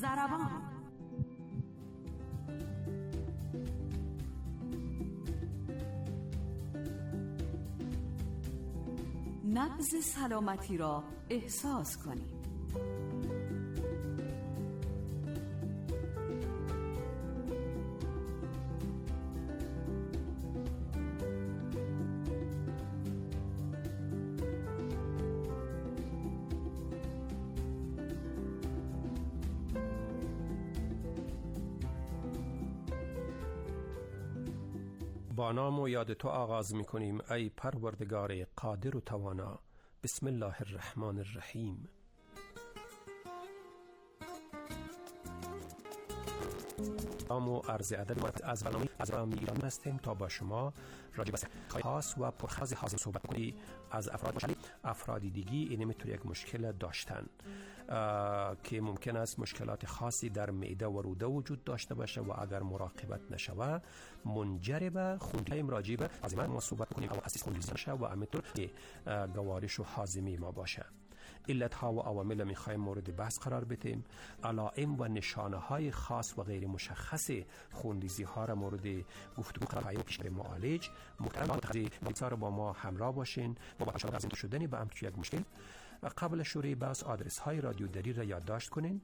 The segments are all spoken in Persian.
ضربان. نبض سلامتی را احساس کنید. با نام و یاد تو آغاز می کنیم ای پروردگار قادر و توانا. بسم الله الرحمن الرحیم. سلام و عرض ادب از برنامه از ایران هستیم تا با شما راجع به خاص و پرخاز حاضر صحبت کنیم از افرادی دیگی این میتونه یک مشکل داشتن که ممکن است مشکلات خاصی در معده و روده وجود داشته باشه و اگر مراقبت نشوه منجر به خونریزی راجع به هاضمه ما صحبت کنیم او اساس خونریزی باشه و همینطور که گوارش و هاضمه ما باشه. علت ها و عوامل میخوایم مورد بحث قرار بدیم. علائم و نشانه های خاص و غیر مشخص خونریزی ها را مورد گفتگو قرار پیش معالج محترم بسیار با ما همراه باشین و با اشاره از شدن به امر یک مشکل. قبل شروع بحث آدرس های رادیو دری را یادداشت کنین: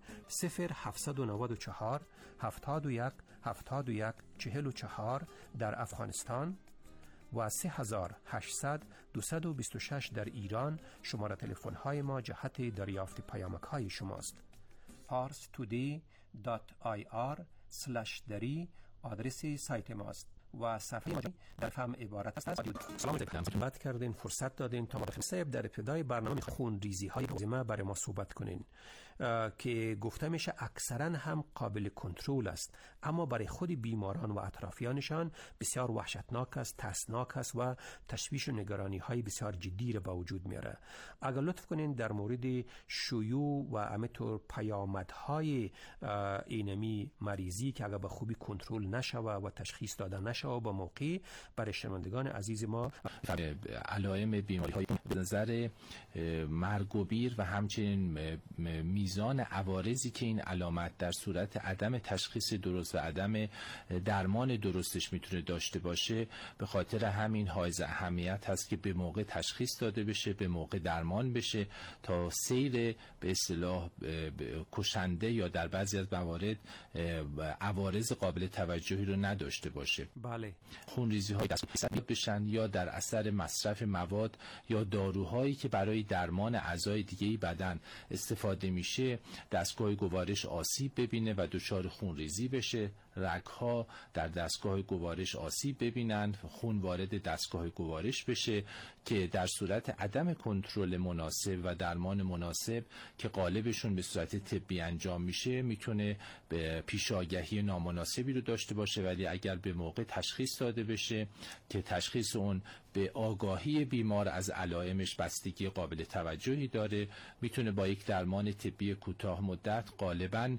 0794 71 71 44 در افغانستان و 3800 226 در ایران. شماره تلفن های ما جهت دریافت پیامک های شماست. parstoday.ir/dari آدرس سایت ماست و صفحه ما در فهم عبارت است. سلام علیکم. خدمت کردین، فرصت دادین تا مدخل صاحب در ابتدای برنامه خونریزی های هاضمه برای ما صحبت کنین که گفته میشه اکثرا هم قابل کنترل است، اما برای خود بیماران و اطرافیانشان بسیار وحشتناک است، ترسناک است و تشویش و نگرانی های بسیار جدی را به وجود میاره. اگر لطف کنین در مورد شیوع و همینطور پیامدهای اینمی مریضی که اگر به خوبی کنترل نشوه و تشخیص داده نشوه با موقع برای شنوندگان عزیز ما علائم بیماری های به نظر مرگ و میر و همچنین میزان عوارضی که این علامت در صورت عدم تشخیص درست و عدم درمان درستش میتونه داشته باشه، به خاطر همین حائز اهمیت هست که به موقع تشخیص داده بشه، به موقع درمان بشه تا سیر به اصطلاح کشنده یا در بعضی از موارد عوارض قابل توجهی رو نداشته باشه. بله. خونریزی های دستگاه بشن یا در اثر مصرف مواد یا داروهایی که برای درمان اعضای دیگه بدن استفاده میشه دستگاه گوارش آسیب ببینه و دچار خونریزی بشه. رگ‌ها در دستگاه گوارش آسیب ببینن، خون وارد دستگاه گوارش بشه که در صورت عدم کنترل مناسب و درمان مناسب که غالبشون به صورت طبی انجام میشه میتونه به پیشاگهی نامناسبی رو داشته باشه، ولی اگر به موقع تشخیص داده بشه که تشخیص اون به آگاهی بیمار از علائمش بستگی قابل توجهی داره، میتونه با یک درمان طبی کوتاه مدت غالباً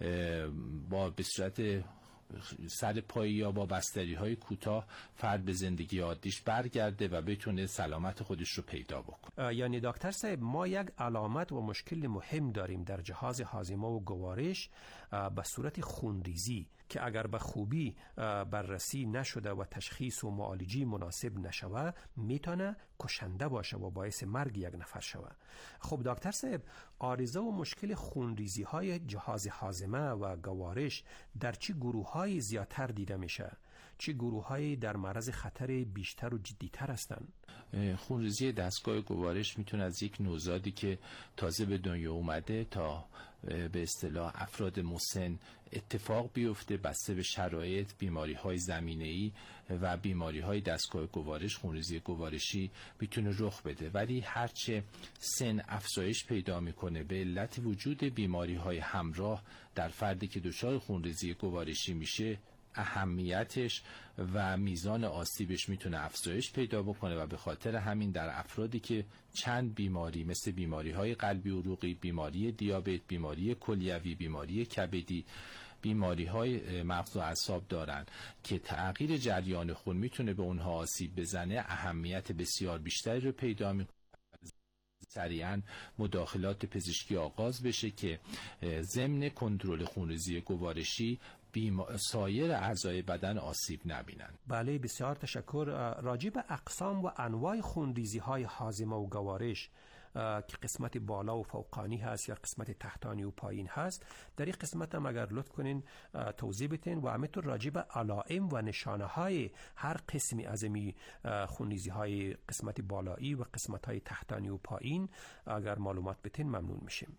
با به صورت سر پایی یا با بستری های کوتاه فرد به زندگی عادیش برگرده و بتونه سلامت خودش رو پیدا بکنه. یعنی دکتر صاحب ما یک علامت و مشکل مهم داریم در جهاز هاضمه و گوارش به صورت خونریزی که اگر به خوبی بررسی نشده و تشخیص و معالجه مناسب نشوه میتونه کشنده باشه و باعث مرگ یک نفر شوه. خب دکتر صاحب عارضه و مشکل خونریزی های جهاز هاضمه و گوارش در چه گروه های زیادتر دیده میشه؟ چه گروه های در معرض خطر بیشتر و جدیتر هستند؟ خونریزی دستگاه گوارش میتونه از یک نوزادی که تازه به دنیا اومده تا به اصطلاح افراد مسن اتفاق بیفته، بسته به شرایط، بیماری های زمینه‌ای و بیماری های دستگاه گوارش. خونریزی گوارشی میتونه رخ بده، ولی هرچه سن افزایش پیدا میکنه به علت وجود بیماری های همراه در فردی که دچار خونریزی گوارشی میشه اهمیتش و میزان آسیبش میتونه افزایش پیدا بکنه و به خاطر همین در افرادی که چند بیماری مثل بیماری های قلبی عروقی، بیماری دیابت، بیماری کلیوی، بیماری کبدی، بیماری های مغز و اعصاب دارن که تغییر جریان خون میتونه به اونها آسیب بزنه، اهمیت بسیار بیشتری رو پیدا میکنه. سریعا مداخلات پزشکی آغاز بشه که ضمن کنترل خونریزی گوارشی سایر اعضای بدن آسیب نبینند. بله، بسیار تشکر. راجع به اقسام و انواع خونریزی های هاضمه و گوارش که قسمت بالا و فوقانی هست یا قسمت تحتانی و پایین هست، در این قسمت هم اگر لطف کنین توضیح بدین و همینطور راجع به علائم و نشانه های هر قسمی از این خونریزی های قسمت بالایی و قسمت های تحتانی و پایین اگر معلومات بدین ممنون میشیم.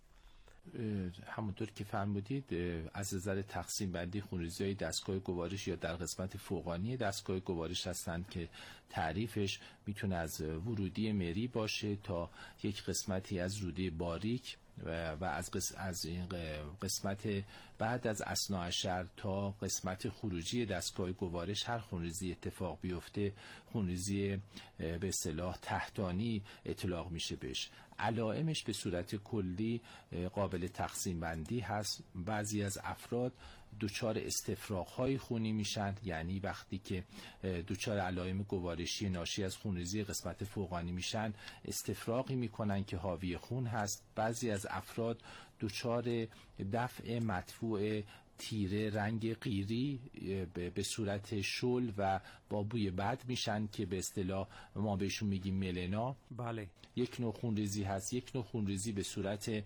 همونطور که فرمودید از نظر تقسیم بندی خونریزی‌های دستگاه گوارش یا در قسمت فوقانی دستگاه گوارش هستند که تعریفش میتونه از ورودی مری باشه تا یک قسمتی از روده باریک و از این قسمت بعد از اثناعشر تا قسمت خروجی دستگاه گوارش هر خونریزی اتفاق بیفته خونریزی به اصطلاح تحتانی اطلاق میشه بهش. علائمش به صورت کلی قابل تقسیم بندی هست. بعضی از افراد دچار استفراغ‌های خونی میشن، یعنی وقتی که دچار علائم گوارشی ناشی از خونریزی قسمت فوقانی میشن استفراغی میکنن که حاوی خون هست. بعضی از افراد دچار دفع مدفوع تیره رنگ قیری به صورت شل و با بوی بد میشن که به اصطلاح ما بهشون میگیم ملنا. بله، یک نوع خونریزی هست. یک نوع خونریزی به صورت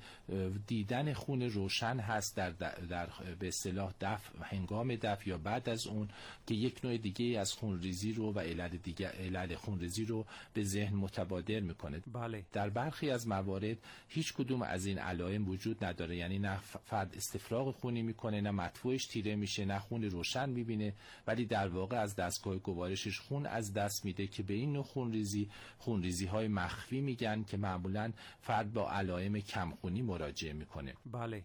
دیدن خون روشن هست در به اصطلاح دفع، هنگام دفع یا بعد از اون، که یک نوع دیگه از خونریزی رو و علل خونریزی رو به ذهن متبادر میکنه. بله. در برخی از موارد هیچ کدوم از این علائم وجود نداره، یعنی نه فرد استفراغ خونی میکنه، نه مدفوعش تیره میشه، نه خون روشن میبینه، ولی در واقع از دستگاه گوارشش خون از دست میده که به این نوع خونریزی های مخفی میگن که معمولا فرد با علائم کمخونی مراجعه میکنه. بله.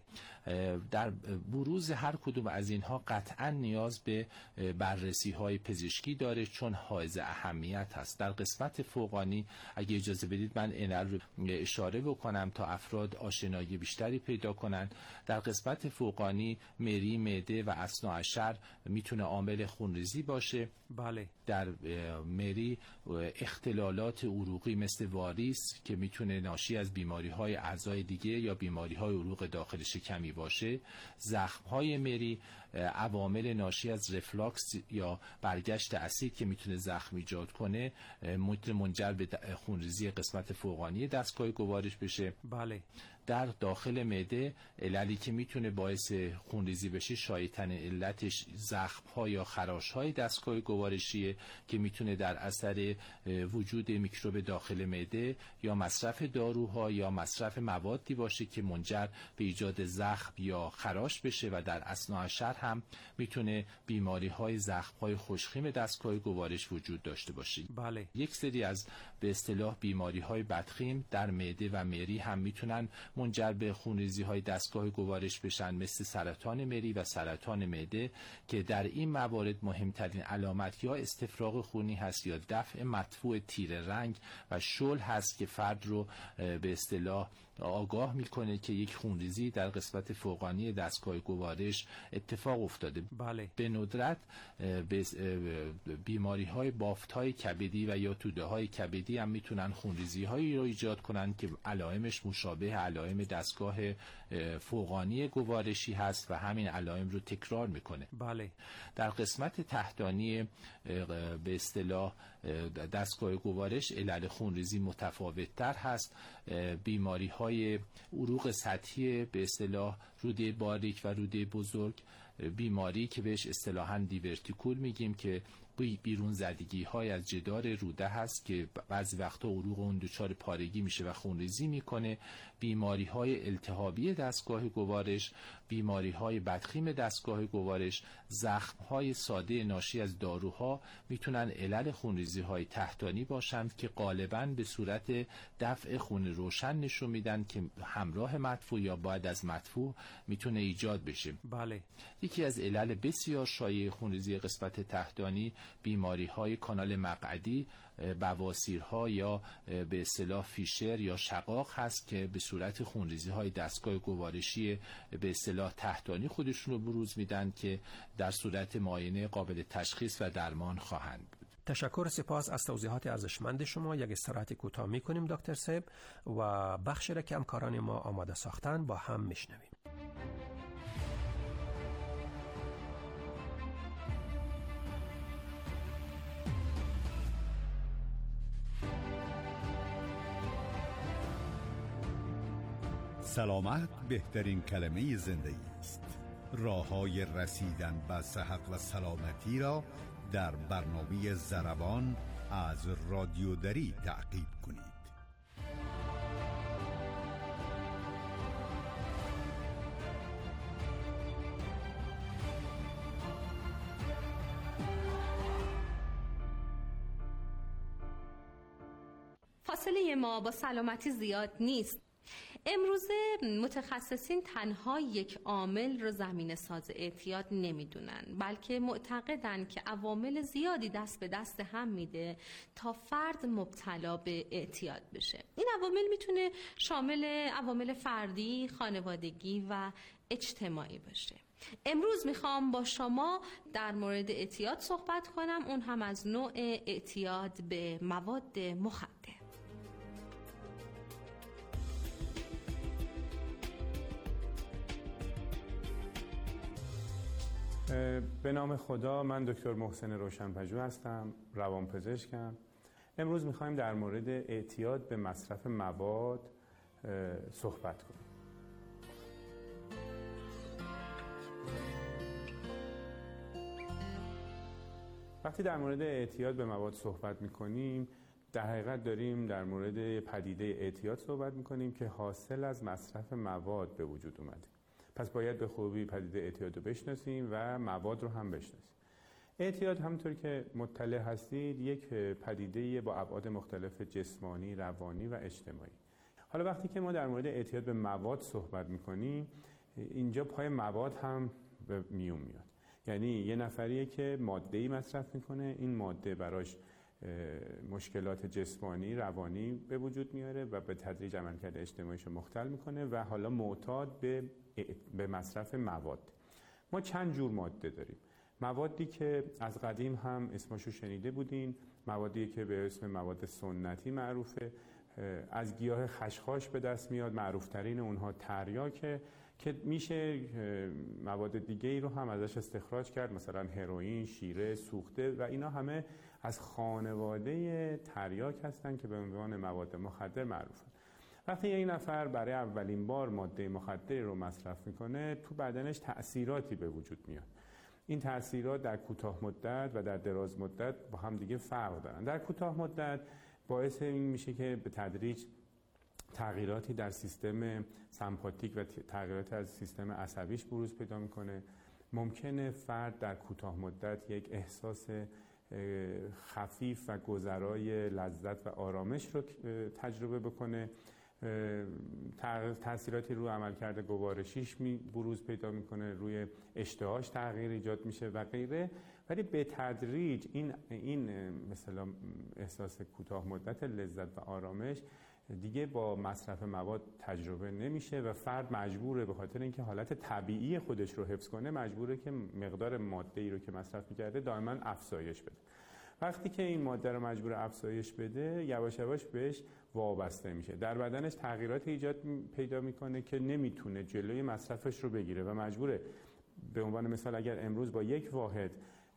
در بروز هر کدوم از اینها قطعا نیاز به بررسی های پزشکی داره چون حائز اهمیت هست. در قسمت فوقانی اگه اجازه بدید من این رو اشاره بکنم تا افراد آشنایی بیشتری پیدا کنند. در قسمت فوقانی مری، معده و اثناعشر میتونه عامل خونریزی باشه. بله. در مری اختلالات عروقی مثل واریس که میتونه ناشی از بیماری‌های اعضای دیگه یا بیماری‌های عروق داخل شکمی باشه. زخم‌های مری عوامل ناشی از رفلاکس یا برگشت اسید که میتونه زخم ایجاد کنه میتونه منجر به خونریزی قسمت فوقانی دستگاه گوارش بشه. بله. در داخل معده عللی که میتونه باعث خونریزی بشه شایع‌ترین علتش زخم‌ها یا خراش‌های دستگاه گوارشیه که میتونه در اثر وجود میکروب داخل معده یا مصرف داروها یا مصرف موادی باشه که منجر به ایجاد زخم یا خراش بشه و در اثناعشر هم میتونه بیماری‌های زخم‌های خوشخیم دستگاه گوارش وجود داشته باشه. بله. یک سری از به اصطلاح بیماری‌های بدخیم در معده و مری هم میتونن منجر به خونریزی‌های دستگاه گوارش بشن، مثل سرطان مری و سرطان معده که در این موارد مهمترین علامت یا استفراغ خونی هست یا دفع مدفوع تیره رنگ و شل هست که فرد رو به اصطلاح آگاه میکنه که یک خونریزی در قسمت فوقانی دستگاه گوارش اتفاق افتاده. بله. به ندرت بیماری‌های بافت‌های کبدی و یا توده‌های کبدی هم میتونن خونریزی‌هایی رو ایجاد کنن که علائمش مشابه علائم دستگاه فوقانی گوارشی هست و همین علائم رو تکرار میکنه. بله. در قسمت تحتانی به اصطلاح دستگاه گوارش علل خونریزی متفاوت‌تر هست. بیماری‌های عروق سطحی به اصطلاح روده باریک و روده بزرگ، بیماری که بهش اصطلاحاً دیورتیکول میگیم که بیرون زدگی های از جدار روده هست که بعضی وقتا عروق اون دچار پارگی میشه و خونریزی میکنه. بیماری های التهابی دستگاه گوارش، بیماری های بدخیم دستگاه گوارش، زخم های ساده ناشی از داروها میتونن علل خونریزی های تحتانی باشند که غالباً به صورت دفع خون روشن نشون میدن که همراه مدفوع یا بعد از مدفوع میتونه ایجاد بشه. بله. یکی از علل بسیار شایع خونریزی قسمت تحتانی بیماری های کانال مقعدی، بواسیرها یا به اصطلاح فیشر یا شقاق هست که به صورت خونریزی های دستگاه گوارشی به اصطلاح تحتانی خودشون رو بروز میدن که در صورت معاینه قابل تشخیص و درمان خواهند بود. تشکر، سپاس از توضیحات ارزشمند شما. یک استراحت کوتاه می‌کنیم دکتر صاحب و بخشی را که همکاران ما آماده ساختن با هم میشنویم. سلامت بهترین کلمه زندگی است. راه‌های رسیدن به صحت و سلامتی را در برنامه ضربان از رادیو دری تعقیب کنید. فاصله ما با سلامتی زیاد نیست. امروزه متخصصین تنها یک عامل رو زمینه ساز اعتیاد نمیدونن، بلکه معتقدن که عوامل زیادی دست به دست هم میده تا فرد مبتلا به اعتیاد بشه. این عوامل میتونه شامل عوامل فردی، خانوادگی و اجتماعی باشه. امروز میخوام با شما در مورد اعتیاد صحبت کنم، اون هم از نوع اعتیاد به مواد مخدر. به نام خدا، من دکتر محسن روشن‌پژوه هستم، روانپزشکم. امروز می‌خوایم در مورد اعتیاد به مصرف مواد صحبت کنیم. وقتی در مورد اعتیاد به مواد صحبت می‌کنیم، در حقیقت داریم در مورد پدیده اعتیاد صحبت می‌کنیم که حاصل از مصرف مواد به وجود اومده. پس باید به خوبی پدیده اعتیاد رو بشناسیم و مواد رو هم بشناسیم. اعتیاد همونطور که مطلع هستید یک پدیده با ابعاد مختلف جسمانی، روانی و اجتماعی. حالا وقتی که ما در مورد اعتیاد به مواد صحبت میکنیم، اینجا پای مواد هم به میون میاد. یعنی یه نفریه که ماده‌ای مصرف میکنه، این ماده براش مشکلات جسمانی، روانی به وجود میاره و به تدریج عملکرد اجتماعیش رو مختل میکنه و حالا معتاد به مصرف مواد. ما چند جور ماده داریم. موادی که از قدیم هم اسمشو شنیده بودین، موادی که به اسم مواد سنتی معروفه، از گیاه خشخاش به دست میاد، معروفترین اونها تریاکه که میشه مواد دیگه ای رو هم ازش استخراج کرد، مثلا هروئین، شیره، سوخته و اینا همه از خانواده تریاک هستن که به عنوان مواد مخدر معروفن. وقتی یک نفر برای اولین بار ماده مخدری رو مصرف میکنه، تو بدنش تأثیراتی به وجود میاد. این تأثیرات در کوتاه مدت و در دراز مدت با هم دیگه فرق دارن. در کوتاه مدت باعث این میشه که به تدریج تغییراتی در سیستم سمپاتیک و تغییراتی از سیستم عصبیش بروز پیدا میکنه. ممکنه فرد در کوتاه مدت یک احساس خفیف و گذرای لذت و آرامش رو تجربه بکنه. تأثیراتی روی عملکرد گوارشیش بروز پیدا میکنه، روی اشتهاش تغییر ایجاد میشه و غیره. ولی به تدریج این مثلا احساس کوتاه مدت لذت و آرامش دیگه با مصرف مواد تجربه نمیشه و فرد مجبوره به خاطر اینکه حالت طبیعی خودش رو حفظ کنه، مجبوره که مقدار ماده‌ای رو که مصرف می‌کرده دائما افزایش بده. وقتی که این ماده رو مجبور افزایش بده، یواش یواش بهش وابسته میشه، در بدنش تغییرات ایجاد پیدا میکنه که نمیتونه جلوی مصرفش رو بگیره و مجبوره. به عنوان مثال اگر امروز با یک واحد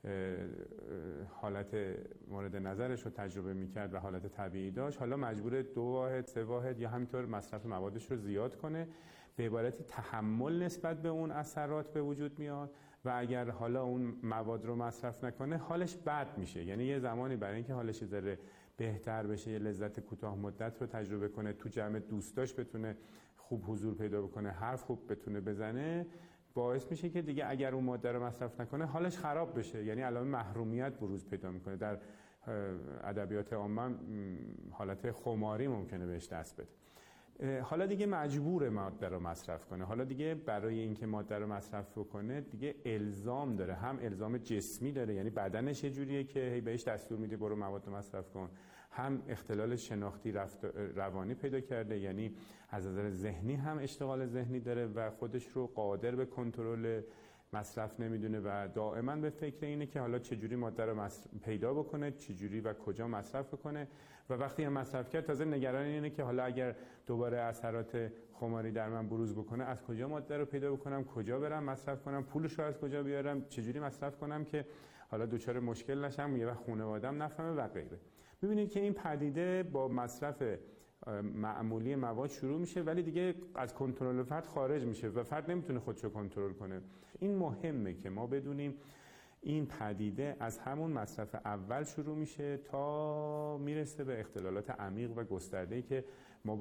حالت مورد نظرش رو تجربه میکرد و حالت طبیعی داشت، حالا مجبوره 2 واحد 3 واحد یا همینطور مصرف موادش رو زیاد کنه. به عبارتی تحمل نسبت به اون اثرات به وجود میاد و اگر حالا اون مواد رو مصرف نکنه حالش بد میشه. یعنی یه زمانی برای اینکه حالش ذره بهتر بشه، یه لذت کوتاه مدت رو تجربه کنه، تو جمع دوستاش بتونه خوب حضور پیدا بکنه، حرف خوب بتونه بزنه، باعث میشه که دیگه اگر اون ماده رو مصرف نکنه حالش خراب بشه. یعنی علائم محرومیت بروز پیدا میکنه. در ادبیات عامه حالت خماری ممکنه بهش دست بده. حالا دیگه مجبور ماده رو مصرف کنه. حالا دیگه برای اینکه ماده رو مصرف بکنه دیگه الزام داره، هم الزام جسمی داره، یعنی بدنش یه جوریه که بهش دستور میده برو مواد رو مصرف کن، هم اختلال شناختی روانی پیدا کرده، یعنی از نظر ذهنی هم اشتغال ذهنی داره و خودش رو قادر به کنترل مصرف نمیدونه و دائما به فکر اینه که حالا چجوری ماده رو پیدا بکنه، چجوری و کجا مصرف بکنه و وقتی هم مصرف کرد تازه نگران اینه که حالا اگر دوباره اثرات خماری در من بروز بکنه از کجا ماده رو پیدا بکنم، کجا برم مصرف کنم، پولش رو از کجا بیارم، چجوری مصرف کنم که حالا دچار مشکل نشم، یه وقت خانواده‌ام نفهمه و غیره. ببینید که این پدیده با مصرف معمولی مواد شروع میشه ولی دیگه از کنترل فرد خارج میشه و فرد نمیتونه خودشو کنترل کنه. این مهمه که ما بدونیم این پدیده از همون مصرف اول شروع میشه تا میرسه به اختلالات عمیق و گسترده‌ای که ما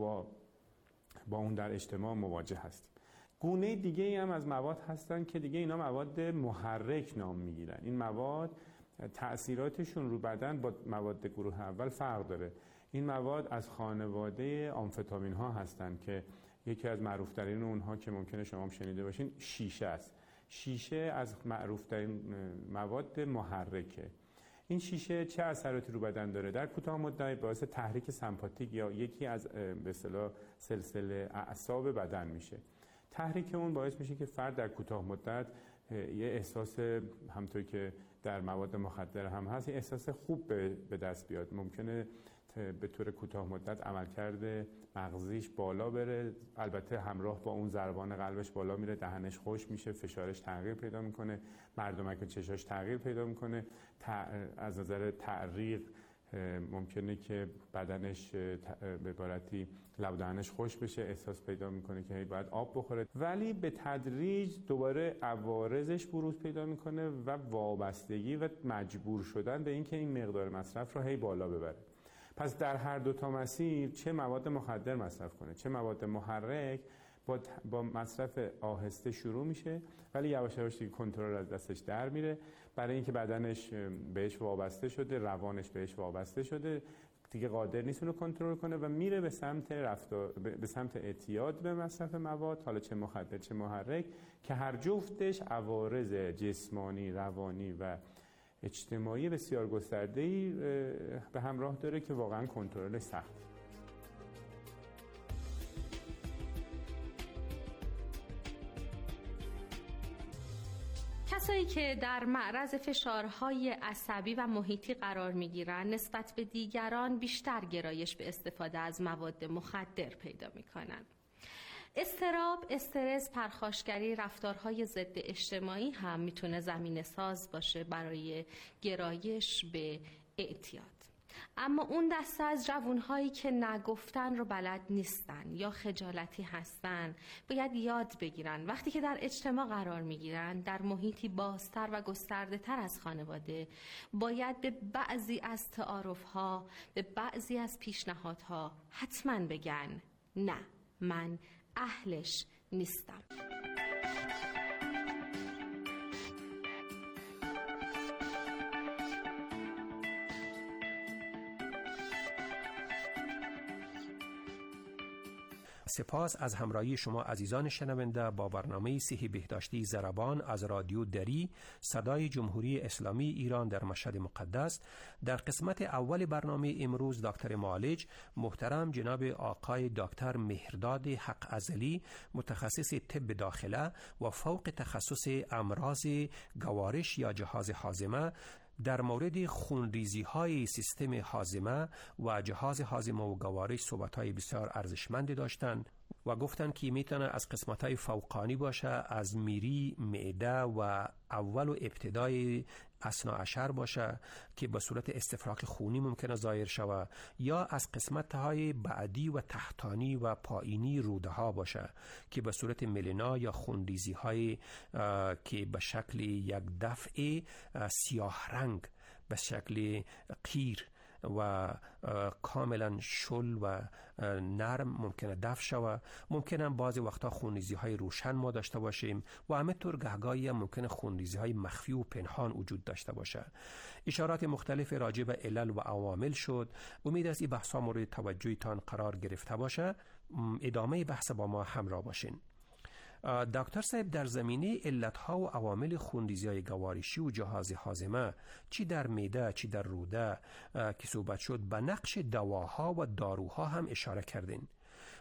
با اون در اجتماع مواجه هستیم. گونه دیگه ای هم از مواد هستن که دیگه اینا مواد محرک نام میگیرن. این مواد تأثیراتشون رو بدن با مواد گروه اول فرق داره. این مواد از خانواده آمفتامین ها هستن که یکی از معروف ترین اونها که ممکنه شما هم شنیده باشین شیشه است. شیشه از معروف ترین مواد محرکه. این شیشه چه اثراتی رو بدن داره؟ در کوتاه مدت باعث تحریک سمپاتیک یا یکی از به اصطلاح سلسله اعصاب بدن میشه. تحریک اون باعث میشه که فرد در کوتاه مدت یه احساس، همونطور که در مواد مخدر هم هست، یه احساس خوب به دست بیاد. ممکنه به طور کوتاه مدت عملکرد مغزیش بالا بره، البته همراه با اون ضربان قلبش بالا میره، دهنش خوش میشه، فشارش تغییر پیدا میکنه، مردمک چشاش تغییر پیدا میکنه، از نظر تعریق ممکنه که بدنش به عبارتی لب و دهنش خوش بشه، احساس پیدا میکنه که هی باید آب بخوره، ولی به تدریج دوباره عوارضش بروز پیدا میکنه و وابستگی و مجبور شدن به اینکه این مقدار مصرف رو هی بالا ببره. پس در هر دو تا مسیر، چه مواد مخدر مصرف کنه چه مواد محرک، با مصرف آهسته شروع میشه ولی یواش یواش دیگه کنترل از دستش در میره، برای اینکه بدنش بهش وابسته شده، روانش بهش وابسته شده، دیگه قادر نیست اونو کنترل کنه و میره به سمت اعتیاد به مصرف مواد، حالا چه مخدر چه محرک، که هر جفتش عوارض جسمانی، روانی و اجتماعی بسیار گسترده‌ای به همراه داره که واقعا کنترلش سخته. کسایی که در معرض فشارهای عصبی و محیطی قرار میگیرن نسبت به دیگران بیشتر گرایش به استفاده از مواد مخدر پیدا میکنن. اضطراب، استرس، پرخاشگری، رفتارهای ضد اجتماعی هم میتونه زمینه ساز باشه برای گرایش به اعتیاد. اما اون دسته از جوانهایی که نگفتن رو بلد نیستن یا خجالتی هستن باید یاد بگیرن وقتی که در اجتماع قرار میگیرن، در محیطی بازتر و گسترده تر از خانواده، باید به بعضی از تعارف‌ها، به بعضی از پیشنهادها حتما بگن نه، من اهلش نیستم. سپاس از همراهی شما عزیزان شنونده با برنامه صحی بهداشتی ضربان از رادیو دری، صدای جمهوری اسلامی ایران در مشهد مقدس. در قسمت اول برنامه امروز دکتر معالج محترم جناب آقای دکتر مهرداد حق ازلی، متخصص طب داخله و فوق تخصص امراض گوارش یا جهاز هاضمه، در مورد خونریزی های سیستم هاضمه و جهاز هاضمه و گوارش صحبت‌های بسیار ارزشمندی داشتند و گفتند که میتونه از قسمت‌های فوقانی باشه، از میری، معده و اول و ابتدای اثناعشر باشه که به صورت استفراغ خونی ممکنه ظاهر شوه، یا از قسمت‌های بعدی و تحتانی و پایینی روده ها باشه که به صورت ملینا یا خونریزی‌های که به شکل یک دفع سیاه رنگ، به شکل قیر و کاملا شل و نرم ممکنه دفع شوه. ممکنه بعضی وقتا خونریزی های روشن ما داشته باشیم و همینطور گهگاهی هم ممکنه خونریزی های مخفی و پنهان وجود داشته باشه. اشارات مختلف راجع به علل و عوامل شد. امید است این بحث ها مورد توجهتان قرار گرفته باشه. ادامه بحث با ما همراه باشین. دکتر صاحب، در زمینه علتها و عوامل خونریزی‌های گوارشی و جهاز هاضمه، چی در معده چی در روده که صحبت شد، به نقش دواها و داروها هم اشاره کردین.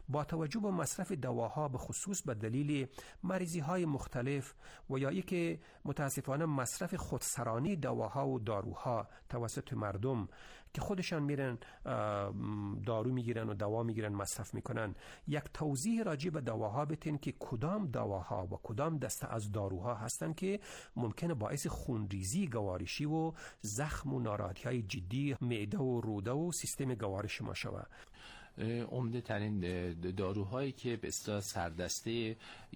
با توجه به مصرف دواها به خصوص به دلیل مریضی های مختلف و یا اینکه متاسفانه مصرف خودسرانی دواها و داروها توسط مردم که خودشان میرن دارو میگیرن و دوا میگیرن مصرف میکنن، یک توضیح راجع به دواها بتین که کدام دواها و کدام دسته از داروها هستن که ممکنه باعث خونریزی گوارشی و زخم و ناراحتی های جدی معده و روده و سیستم گوارش ما شود. عمده ترین داروهایی که به اصطلاح سردسته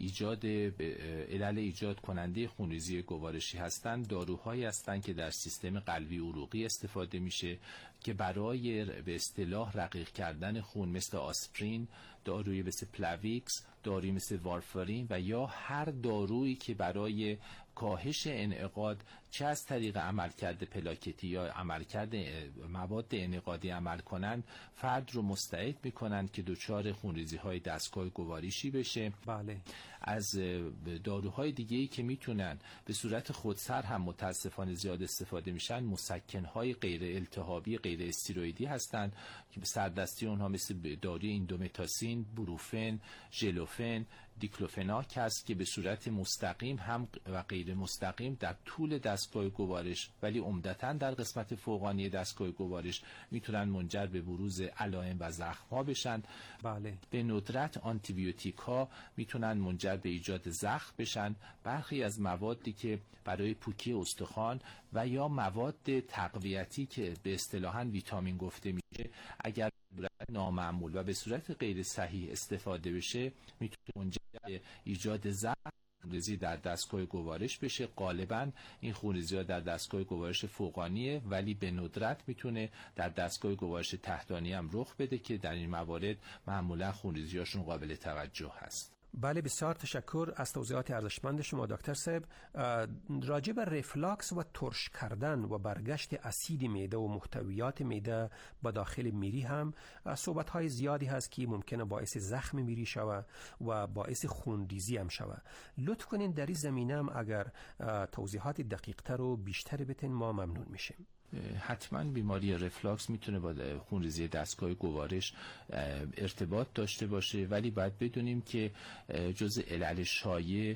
علل ایجاد کننده خونریزی گوارشی هستند، داروهایی هستند که در سیستم قلبی عروقی استفاده میشه که برای به اصطلاح رقیق کردن خون، مثل آسپرین، داروی مثل پلاویکس، داروی مثل وارفارین و یا هر دارویی که برای کاهش انعقاد چه از طریق عملکرد پلاکتی یا عملکرد مواد انعقادی عمل کنند، فرد رو مستعد میکنند که دچار خونریزی های دستگاه گوارشی بشه. بله. از داروهای دیگه‌ای که میتونن به صورت خودسر هم متاسفانه زیاد استفاده میشن، مسکن‌های غیر التهابی غیر استیروئیدی هستند که سردستی اونها مثل داروی ایندومتاسین، بروفن، ژلوفن، دیکلوفناک هست که به صورت مستقیم هم و غیر مستقیم در طول دستگاه گوارش ولی عمدتاً در قسمت فوقانی دستگاه گوارش میتونن منجر به بروز علائم و زخم‌ها بشن. بله. به ندرت آنتیبیوتیک ها میتونن منجر به ایجاد زخم بشن. برخی از موادی که برای پوکی استخوان و یا مواد تقویتی که به اصطلاحاً ویتامین گفته میشه، اگر به صورت نامعمول و به صورت غیر صحیح استفاده بشه میتونه منجر به ایجاد زخم، خونریزی در دستگاه گوارش بشه. غالباً این خونریزی‌ها در دستگاه گوارش فوقانیه ولی به ندرت میتونه در دستگاه گوارش تحتانی هم رخ بده که در این موارد معمولاً خونریزی‌هاشون قابل توجه هست. بله، بسیار تشکر از توضیحات ارزشمند شما دکتر صاحب. راجع به ریفلاکس و ترش کردن و برگشت اسید معده و محتویات معده به داخل میری هم صحبت‌های زیادی هست که ممکنه باعث زخم میری شود و باعث خونریزی هم شود. لطف کنین در این زمینه هم اگر توضیحات دقیق‌تر و بیشتر بتین ما ممنون میشیم. حتما بیماری رفلاکس میتونه با خونریزی دستگاه گوارش ارتباط داشته باشه ولی باید بدونیم که جزء علل شایع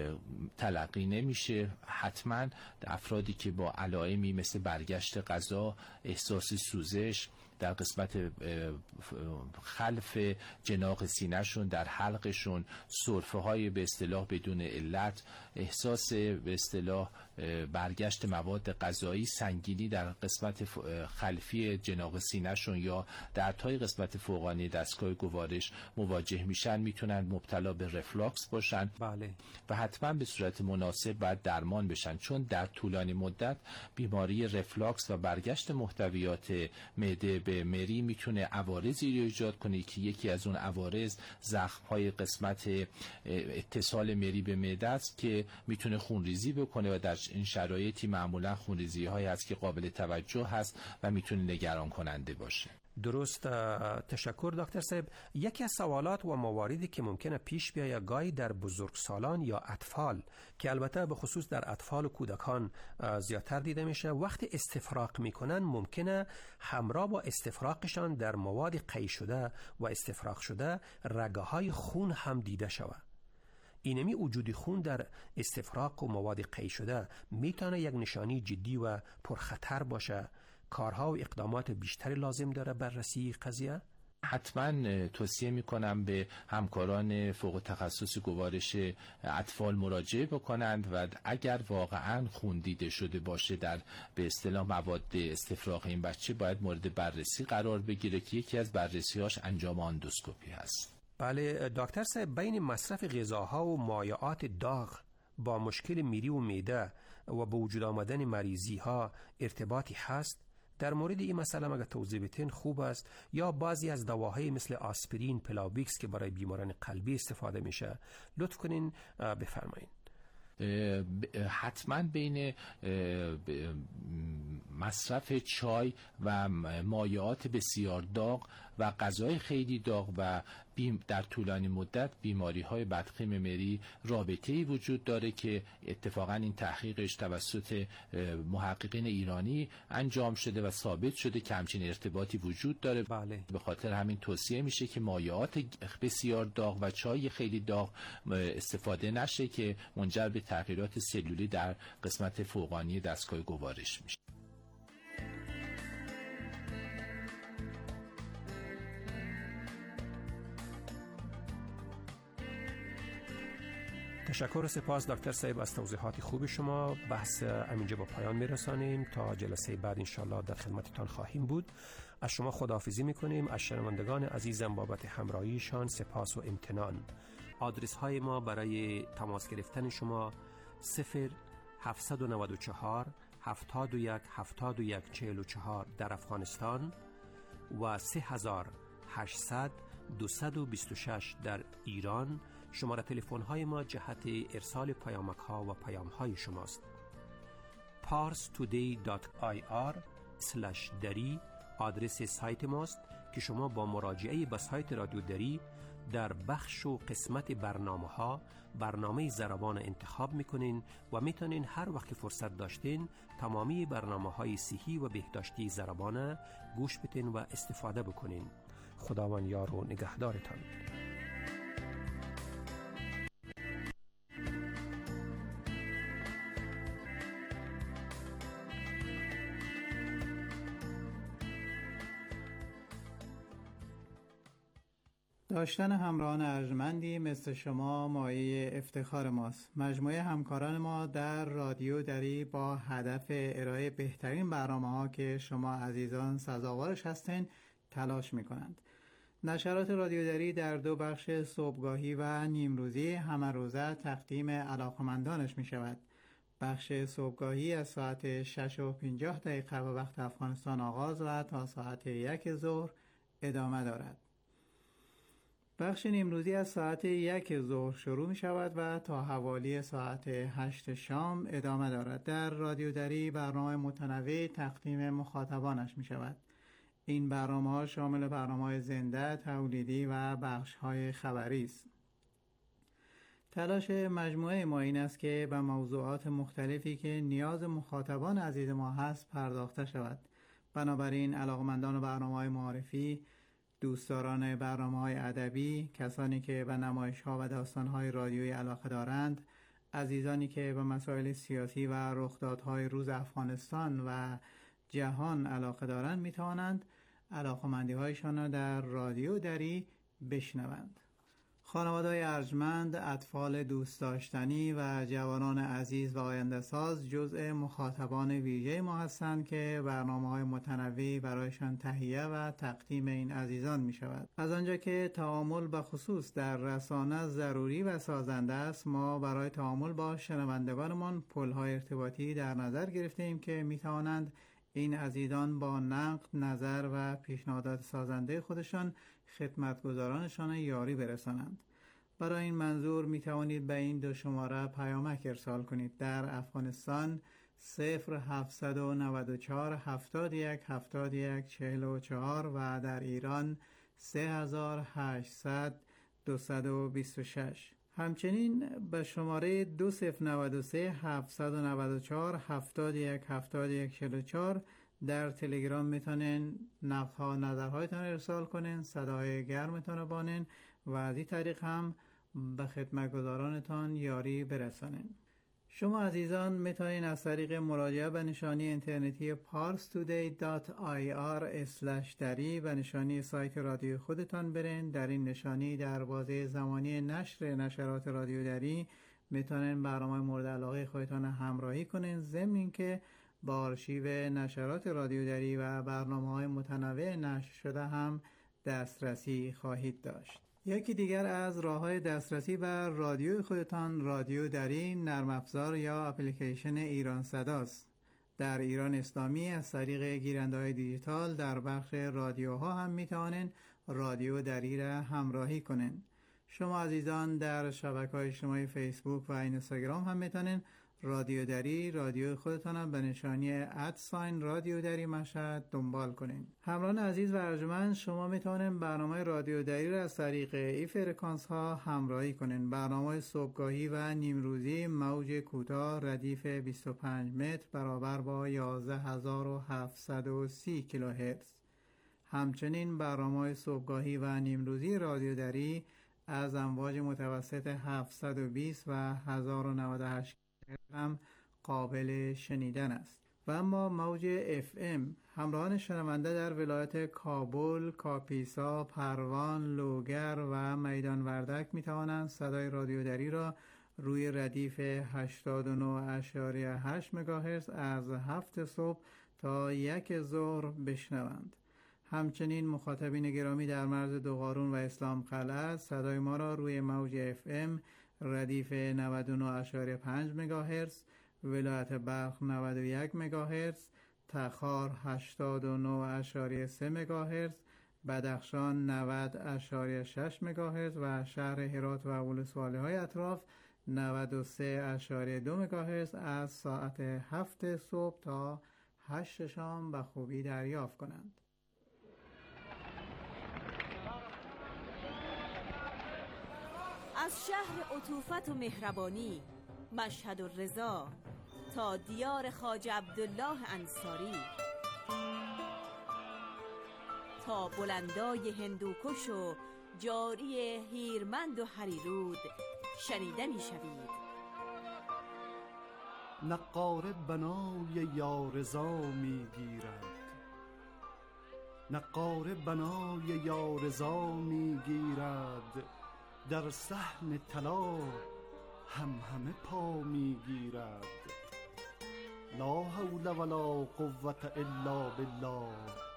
تلقی نمیشه. حتما افرادی که با علائمی مثل برگشت غذا، احساس سوزش در قسمت خلف جناق سینه‌شون، در حلقشون، سرفه های به اصطلاح بدون علت، احساس به اصطلاح برگشت مواد غذایی، سنگینی در قسمت خلفی جناق سینه‌شون یا دردهای قسمت فوقانی دستگاه گوارش مواجه میشن، میتونن مبتلا به رفلاکس باشن. بله. و حتما به صورت مناسب باید درمان بشن، چون در طولانی مدت بیماری رفلاکس و برگشت محتویات معده به مری میتونه عوارضی رو ایجاد کنه که یکی از اون عوارض زخم‌های قسمت اتصال مری به معده است که میتونه خونریزی بکنه و در این شرایطی معمولا خونریزی‌هایی هست که قابل توجه هست و میتونه نگران کننده باشه. درست، تشکر دکتر صاحب. یکی از سوالات و مواردی که ممکنه پیش بیاید گاهی در بزرگسالان یا اطفال، که البته به خصوص در اطفال و کودکان زیادتر دیده میشه، وقتی استفراغ میکنن ممکنه همراه با استفراغشان در مواد قی شده و استفراغ شده رگه های خون هم دیده شود. اینمی وجود خون در استفراغ و مواد قی شده میتونه یک نشانی جدی و پرخطر باشه. کارها و اقدامات بیشتری لازم داره بررسی قضیه؟ حتما توصیه میکنم به همکاران فوق تخصص گوارش اطفال مراجعه بکنند و اگر واقعا خون دیده شده باشه در به اصطلاح مواد استفراغ این بچه، باید مورد بررسی قرار بگیره که یکی از بررسی‌هاش انجام اندوسکوپی هست. بله دکتر صاحب، بین مصرف غذاها و مایعات داغ با مشکل میری و معده و به وجود آمدن مریضی ها ارتباطی هست؟ در مورد این مسئله اگر توضیح بدین خوب است. یا بعضی از دواهای مثل آسپرین، پلاویکس که برای بیماران قلبی استفاده میشه، لطف کنین بفرمایید. حتما بین مصرف چای و مایعات بسیار داغ و غذای خیلی داغ و در طولانی مدت بیماری‌های بدخیم مری رابطه‌ای وجود داره که اتفاقاً این تحقیقش توسط محققین ایرانی انجام شده و ثابت شده که همچین ارتباطی وجود داره. بله. به خاطر همین توصیه میشه که مایعات بسیار داغ و چای خیلی داغ استفاده نشه که منجر به تغییرات سلولی در قسمت فوقانی دستگاه گوارش میشه. تشکر و سپاس دکتر صاحب از توضیحات خوب شما. بحث همینجا با پایان میرسانیم. تا جلسه بعد انشالله در خدمتتان خواهیم بود. از شما خداحافظی میکنیم. از شنوندگان عزیزم بابت همراهیشان سپاس و امتنان. آدرس های ما برای تماس گرفتن شما 0794 71 71 44 در افغانستان و 3800 226 در ایران. شماره تلفن های ما جهت ارسال پیامک ها و پیام های شماست. parstoday.ir/dari آدرس سایت ماست که شما با مراجعه به سایت رادیو دری در بخش و قسمت برنامه ضربان انتخاب میکنین و میتونین هر وقت فرصت داشتین تمامی برنامه های صحی و بهداشتی ضربان گوش بدین و استفاده بکنین. خداوند یار و نگهدارتان. داشتن همراهان ارجمندی مثل شما مایه افتخار ماست. مجموعه همکاران ما در رادیو دری با هدف ارائه بهترین برنامه‌ها که شما عزیزان سزاوارش هستین تلاش می‌کنند. نشرات رادیو دری در 2 بخش صبحگاهی و نیمروزی همه روزه تقدیم علاقمندانش می‌شود. بخش صبحگاهی از ساعت 6:50 به وقت افغانستان آغاز و تا ساعت 1 ظهر ادامه دارد. بخش نیمروزی از ساعت 1 ظهر شروع می شود و تا حوالی ساعت 8 شام ادامه دارد. در رادیو دری برنامه متنوع تقدیم مخاطبانش می شود. این برنامه ها شامل برنامه های زنده، تولیدی و بخش های خبری است. تلاش مجموعه ما این است که به موضوعات مختلفی که نیاز مخاطبان عزیز ما هست پرداخته شود. بنابراین علاقمندان برنامه‌های معرفی، دوستداران برنامه‌های ادبی، کسانی که به نمایش‌ها و داستان‌های رادیویی علاقه دارند، عزیزانی که به مسائل سیاسی و رخدادهای روز افغانستان و جهان علاقه دارند می‌توانند علاقه‌مندی‌هایشان را در رادیو دری بشنوند. خانواده‌های ارجمند، اطفال دوست داشتنی و جوانان عزیز و آینده ساز جزء مخاطبان ویژه ما هستند که برنامه‌های متنوعی برایشان تهیه و تقدیم این عزیزان می شود. از آنجا که تعامل به خصوص در رسانه ضروری و سازنده است، ما برای تعامل با شنوندگانمان پل‌های ارتباطی در نظر گرفتیم که می توانند این عزیزان با نقد، نظر و پیشنهادات سازنده خودشان خدمتگزارانشان یاری برسانند. برای این منظور می توانید به این 2 شماره پیامک ارسال کنید. در افغانستان 0794 71 71 44 و در ایران 3800 226. همچنین به شماره 2093 794 71 71 44 در تلگرام میتونین نقدها نظرهایتان ارسال کنین، صدای گرمتان رو بانین و از این طریق هم به خدمتگزارانتان یاری برسانین. شما عزیزان میتونین از طریق مراجعه به نشانی اینترنتی parstoday.ir/dari به نشانی سایت رادیو خودتان برین. در این نشانی در بازه زمانی نشر نشرات رادیو دری میتونین برنامه مورد علاقه خودتان همراهی کنین، ضمن اینکه با آرشیو نشرات رادیو دری و برنامه‌های متنوع نشر شده هم دسترسی خواهید داشت. یکی دیگر از راه‌های دسترسی بر رادیو خودتان رادیو دری نرم افزار یا اپلیکیشن ایران صداست. در ایران اسلامی از طریق گیرنده‌های دیجیتال در بخش رادیوها هم می‌توانید رادیو دری را همراهی کنین. شما عزیزان در شبکه‌های اجتماعی فیسبوک و اینستاگرام هم می‌تونید رادیو دری رادیو خودتانم به نشانی رادیو دری مشهد دنبال کنین. همراهان عزیز و ارجمند، شما میتونین برنامه رادیو دری را از طریق این فرکانس ها همراهی کنین. برنامه صبحگاهی و نیمروزی موج کوتاه ردیف 25 متر برابر با 11730 کیلوهرتز. همچنین برنامه صبحگاهی و نیمروزی رادیو دری از امواج متوسط 720 و 1098 هم قابل شنیدن است. و اما موج FM همراهان شنونده در ولایت کابل، کاپیسا، پروان، لوگر و میدان وردک می توانند صدای رادیو دری را روی ردیف 89.8 مگاهرتز از 7 صبح تا 1 ظهر بشنوند. همچنین مخاطبین گرامی در مرز دوقارون و اسلام قلعه صدای ما را روی موج FM ردیف 99.5 مگاهرتز، ولایت بلخ 91 مگاهرتز، تخار 89.3 مگاهرتز، بدخشان 90.6 مگاهرتز و شهر هرات و ولسوالی‌های اطراف 93.2 مگاهرتز از ساعت 7 صبح تا 8 شام به خوبی دریافت کنند. از شهر عطوفت و مهربانی مشهد و رضا تا دیار خواجه عبدالله انصاری، تا بلندای هندوکش و جاری هیرمند و هریرود شنیده می شوید. نقاره بنای یارضا می گیرد، نقاره بنای یارضا می گیرد، در صحن طلا همه پا می گیرد. لا حول ولا قوة الا بالله،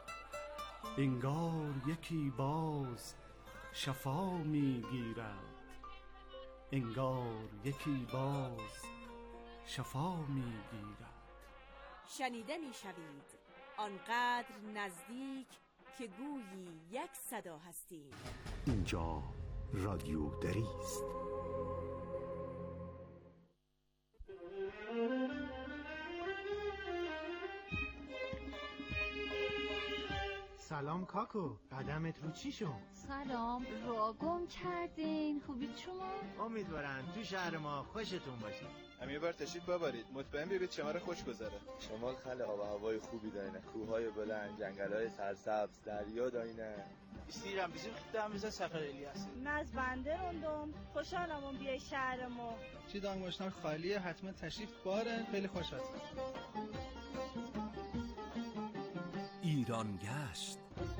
انگار یکی باز شفا می گیرد، انگار یکی باز شفا می گیرد. شنیده می شوید آنقدر نزدیک که گویی یک صدا هستیم. اینجا رادیو دری است. سلام کاکو، قدمت رو چی شد؟ سلام، راه گم کردین. خوبید شما؟ امیدوارم تو شهر ما خوشتون باشه. یه بار تشریف ببرید، مطمئن ببینید شما رو خوش گذره. شمال خیلی آب و هوای خوبی دارینه، کوههای بلند، جنگل‌های سرسبز، دریا دارینه. استیرم bizim gittiğimizde Səfər eləyəsiniz. من از بنده روندم، خوشحالم اون بیای شهرمو. چی دانگوشتان خالیه، حتما تشریف بارن، خیلی خوش هستم. ایران گشت.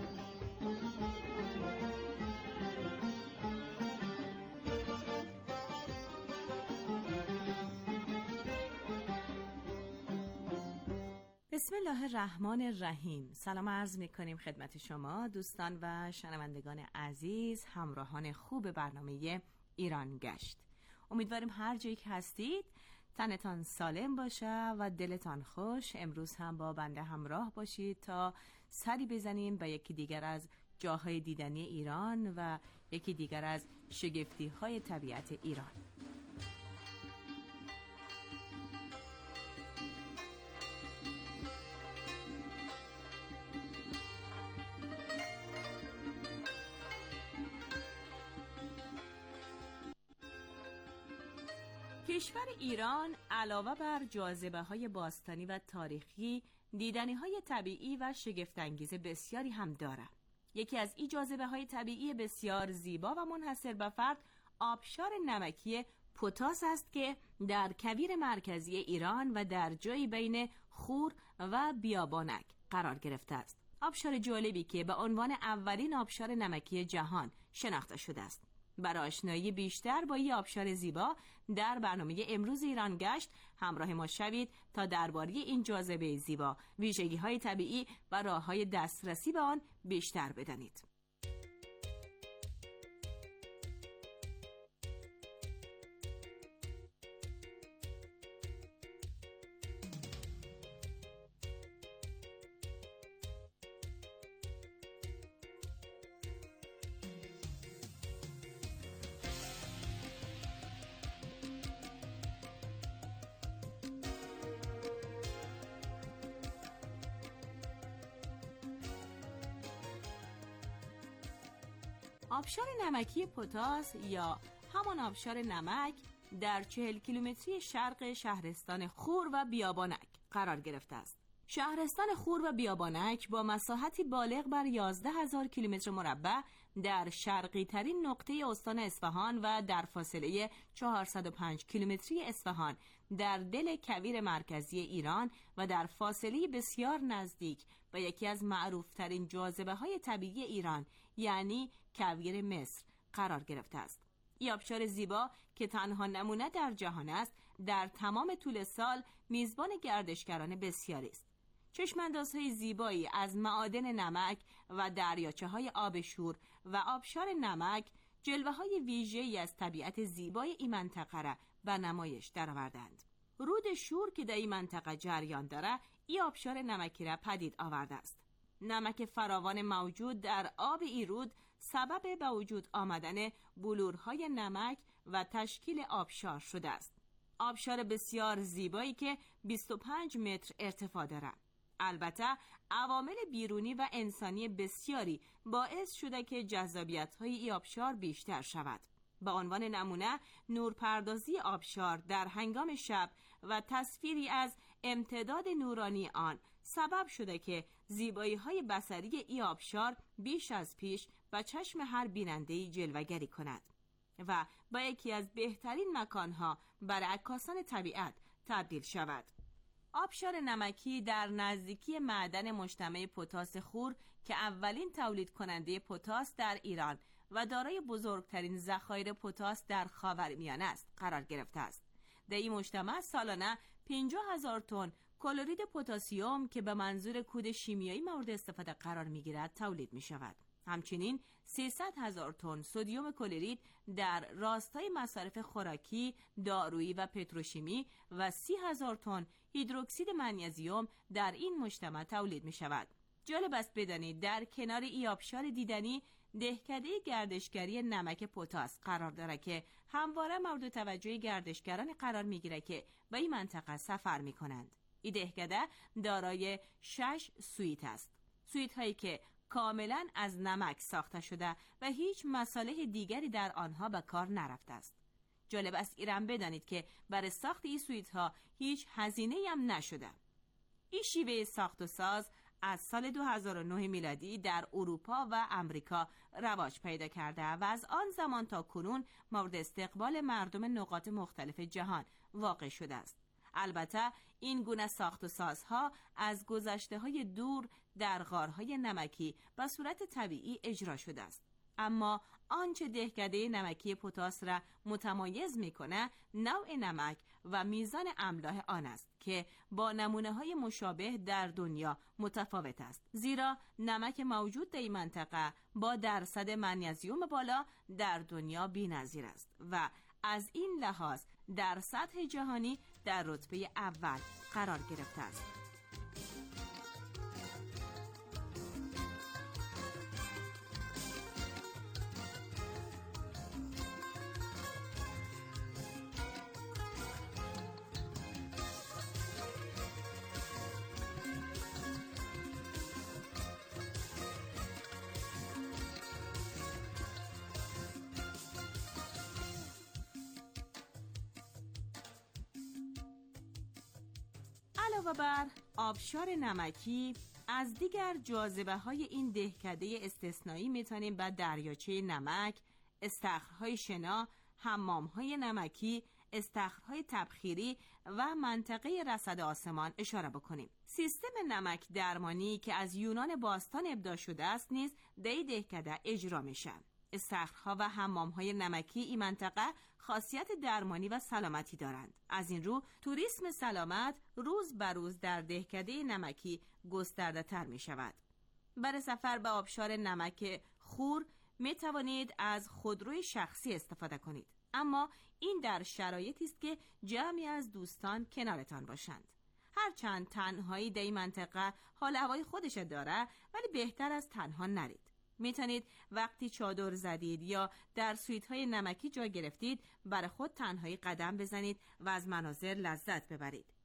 بسم الله الرحمن الرحیم. سلام عرض میکنیم خدمت شما دوستان و شنوندگان عزیز، همراهان خوب برنامه ایران گشت. امیدواریم هر جایی که هستید تنتان سالم باشه و دلتان خوش. امروز هم با بنده همراه باشید تا سری بزنیم به یکی دیگر از جاهای دیدنی ایران و یکی دیگر از شگفتی‌های طبیعت ایران. کشور ایران علاوه بر جاذبه‌های باستانی و تاریخی، دیدنی‌های طبیعی و شگفت‌انگیز بسیاری هم دارد. یکی از این جاذبه‌های طبیعی بسیار زیبا و منحصر به فرد آبشار نمکی پوتاس است که در کویر مرکزی ایران و در جایی بین خور و بیابانک قرار گرفته است. آبشار جالبی که به عنوان اولین آبشار نمکی جهان شناخته شده است. برای آشنایی بیشتر با این آبشار زیبا در برنامه امروز ایران گشت همراه ما شوید تا درباره این جاذبه زیبا، ویژگی‌های طبیعی و راه‌های دسترسی به آن بیشتر بدانید. آبشار نمکی پتاس یا همان آبشار نمک در 40 کیلومتری شرق شهرستان خور و بیابانک قرار گرفته است. شهرستان خور و بیابانک با مساحتی بالغ بر 11,000 کیلومتر مربع در شرقی ترین نقطه استان اصفهان و در فاصله 405 کیلومتری اصفهان در دل کویر مرکزی ایران و در فاصله بسیار نزدیک به یکی از معروفترین جاذبه‌های طبیعی ایران یعنی کویر مصر قرار گرفته است. این آبشار زیبا که تنها نمونه در جهان است، در تمام طول سال میزبان گردشگران بسیاری است. چشماندازهای زیبایی از معادن نمک و دریاچه‌های آب شور و آبشار نمک جلوه‌های ویژه‌ای از طبیعت زیبای این منطقه را به نمایش درآوردند. رود شور که در این منطقه جریان دارد، این آبشار نمکی را پدید آورده است. نمک فراوان موجود در آب این رود سبب به وجود آمدن بلورهای نمک و تشکیل آبشار شده است. آبشار بسیار زیبایی که 25 متر ارتفاع دارد. البته عوامل بیرونی و انسانی بسیاری باعث شده که جذابیت‌های این آبشار بیشتر شود. به عنوان نمونه نورپردازی آبشار در هنگام شب و تصویری از امتداد نورانی آن سبب شده که زیبایی‌های بصری این آبشار بیش از پیش به چشم هر بیننده‌ای جلوه‌گری کند و به یکی از بهترین مکان‌ها برای عکاسان طبیعت تبدیل شود. آبشار نمکی در نزدیکی معدن مجتمع پتاس خور که اولین تولید کننده پتاس در ایران و دارای بزرگترین ذخایر پتاس در خاورمیانه است قرار گرفته است. در این مجتمع سالانه 50,000 تن کلرید پتاسیم که به منظور کود شیمیایی مورد استفاده قرار می‌گیرد تولید می‌شود. همچنین 300,000 تن سدیم کلرید در راستای مصارف خوراکی، دارویی و پتروشیمی و 30,000 تن هیدروکسید منیزیم در این مجتمع تولید می شود. جالب است بدانید در کنار این آبشار دیدنی دهکده گردشگری نمک پتاس قرار دارد که همواره مورد توجه گردشگران قرار می گیرد که به این منطقه سفر می کنند. این دهکده دارای 6 سویت است. سویت هایی که کاملا از نمک ساخته شده و هیچ مصالح دیگری در آنها به کار نرفته است. جالب است ایران بدانید که برای ساخت این سویت ها هیچ هزینه‌ای هم نشده. این شیوه ساخت و ساز از سال 2009 میلادی در اروپا و امریکا رواج پیدا کرده و از آن زمان تا کنون مورد استقبال مردم نقاط مختلف جهان واقع شده است. البته این گونه ساخت و سازها از گذشته‌های دور در غارهای نمکی به صورت طبیعی اجرا شده است. اما آنچه دهکده نمکی پتاس را متمایز می‌کند نوع نمک و میزان املاح آن است که با نمونه‌های مشابه در دنیا متفاوت است. زیرا نمک موجود در این منطقه با درصد منیزیم بالا در دنیا بی‌نظیر است و از این لحاظ در سطح جهانی در رتبه اول قرار گرفته است. علاوه بر آبشار نمکی از دیگر جاذبه‌های این دهکده استثنایی میتونیم به دریاچه نمک، استخرهای شنا، حمام‌های نمکی، استخرهای تبخیری و منطقه رصد آسمان اشاره بکنیم. سیستم نمک درمانی که از یونان باستان ابداع شده است نیز در این دهکده اجرا میشه. استخرها و حمام‌های نمکی این منطقه خاصیت درمانی و سلامتی دارند. از این رو توریسم سلامت روز به روز در دهکده نمکی گسترده تر می شود. برای سفر به آبشار نمک خور می توانید از خودروی شخصی استفاده کنید. اما این در شرایطی است که جمعی از دوستان کنارتان باشند. هرچند تنهایی در این منطقه حال هوای خودش داره، ولی بهتر از تنها نرید. میتونید وقتی چادر زدید یا در سویت‌های نمکی جا گرفتید برای خود تنهایی قدم بزنید و از مناظر لذت ببرید.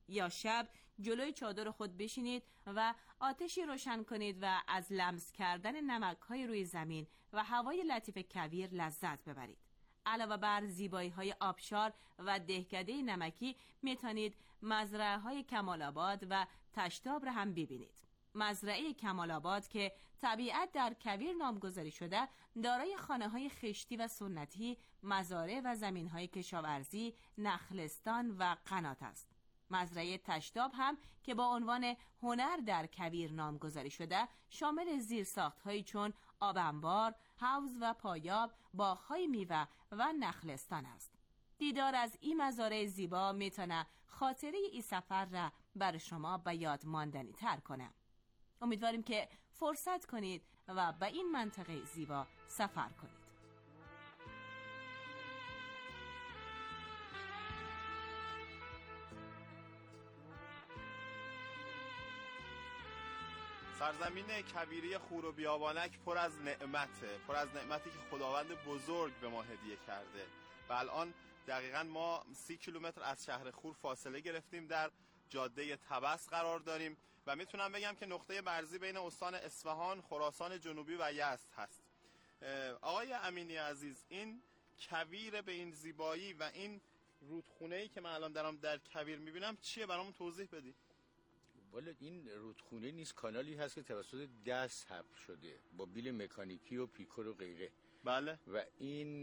یا شب جلوی چادر خود بشینید و آتشی روشن کنید و از لمس کردن نمک‌های روی زمین و هوای لطیف کویر لذت ببرید. علاوه بر زیبایی‌های آبشار و دهکده نمکی میتونید مزرعه‌های کمال‌آباد و تشتاب را هم ببینید. مزرعه کمال‌آباد که طبیعت در کویر نامگذاری شده، دارای خانه‌های خشتی و سنتی، مزارع و زمین‌های کشاورزی، نخلستان و قنات است. مزرعه تشتاب هم که با عنوان هنر در کویر نامگذاری شده، شامل زیرساخت‌هایی چون آب انبار، حوض و پایاب، باغ‌های میوه و نخلستان است. دیدار از این مزارع زیبا میتونه خاطره این سفر را بر شما به یاد ماندنی تر کنه. امیدواریم که فرصت کنید و به این منطقه زیبا سفر کنید. سرزمین کویری خور و بیابانک پر از نعمته، پر از نعمتی که خداوند بزرگ به ما هدیه کرده و الان دقیقاً ما 30 کیلومتر از شهر خور فاصله گرفتیم، در جاده طبس قرار داریم و میتونم بگم که نقطه مرزی بین استان اصفهان، خراسان جنوبی و یزد هست. آقای امینی عزیز، این کویر به این زیبایی و این رودخونه‌ای که من الان دارم در کویر میبینم چیه؟ برامون توضیح بدید. والا این رودخونه نیست، کانالی هست که توسط دست حفر شده با بیل مکانیکی و پیکر و غیره. بله. و این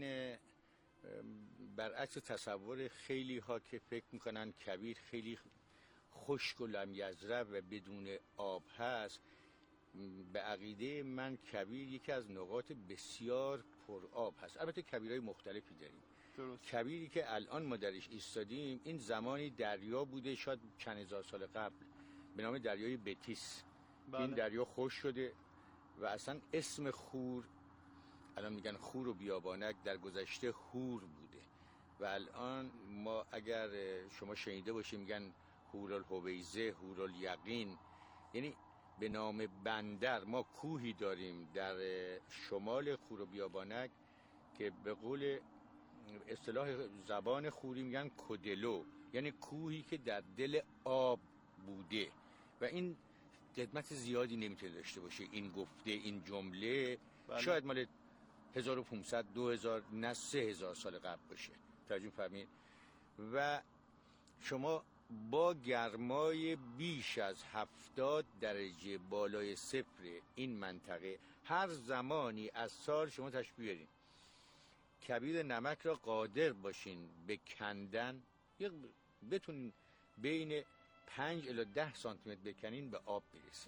برعکس تصور خیلی ها که فکر میکنن کویر خیلی خشک و لمیزرع و بدون آب هست، به عقیده من کویر یکی از نقاط بسیار پر آب هست. البته کویرهای مختلفی داریم. درست. کویری که الان ما درش ایستادیم این زمانی دریا بوده، شاید چند هزار سال قبل، به نام دریای بتیس. بله. این دریا خشک شده و اصلا اسم خور، الان میگن خور و بیابانک، در گذشته خور بوده و الان ما اگر شما شنیده باشیم میگن هورالهویزه، هورالیقین، یعنی به نام بندر. ما کوهی داریم در شمال خور و بیابانک که به قول اصطلاح زبان خوری میگن کدلو، یعنی کوهی که در دل آب بوده و این قدمت زیادی نمیتونه داشته باشه. این گفته، این جمله بله. شاید مال 1500 2000 نه 3000 سال قبل باشه. توجه فرمایید. و شما با گرمای بیش از 70 درجه بالای صفر این منطقه هر زمانی از سال شما تشریف بیارین، کبیر نمک را قادر باشین به کندن، بتونین بین 5 الی 10 سانتی متر بکنین، به آب برسین.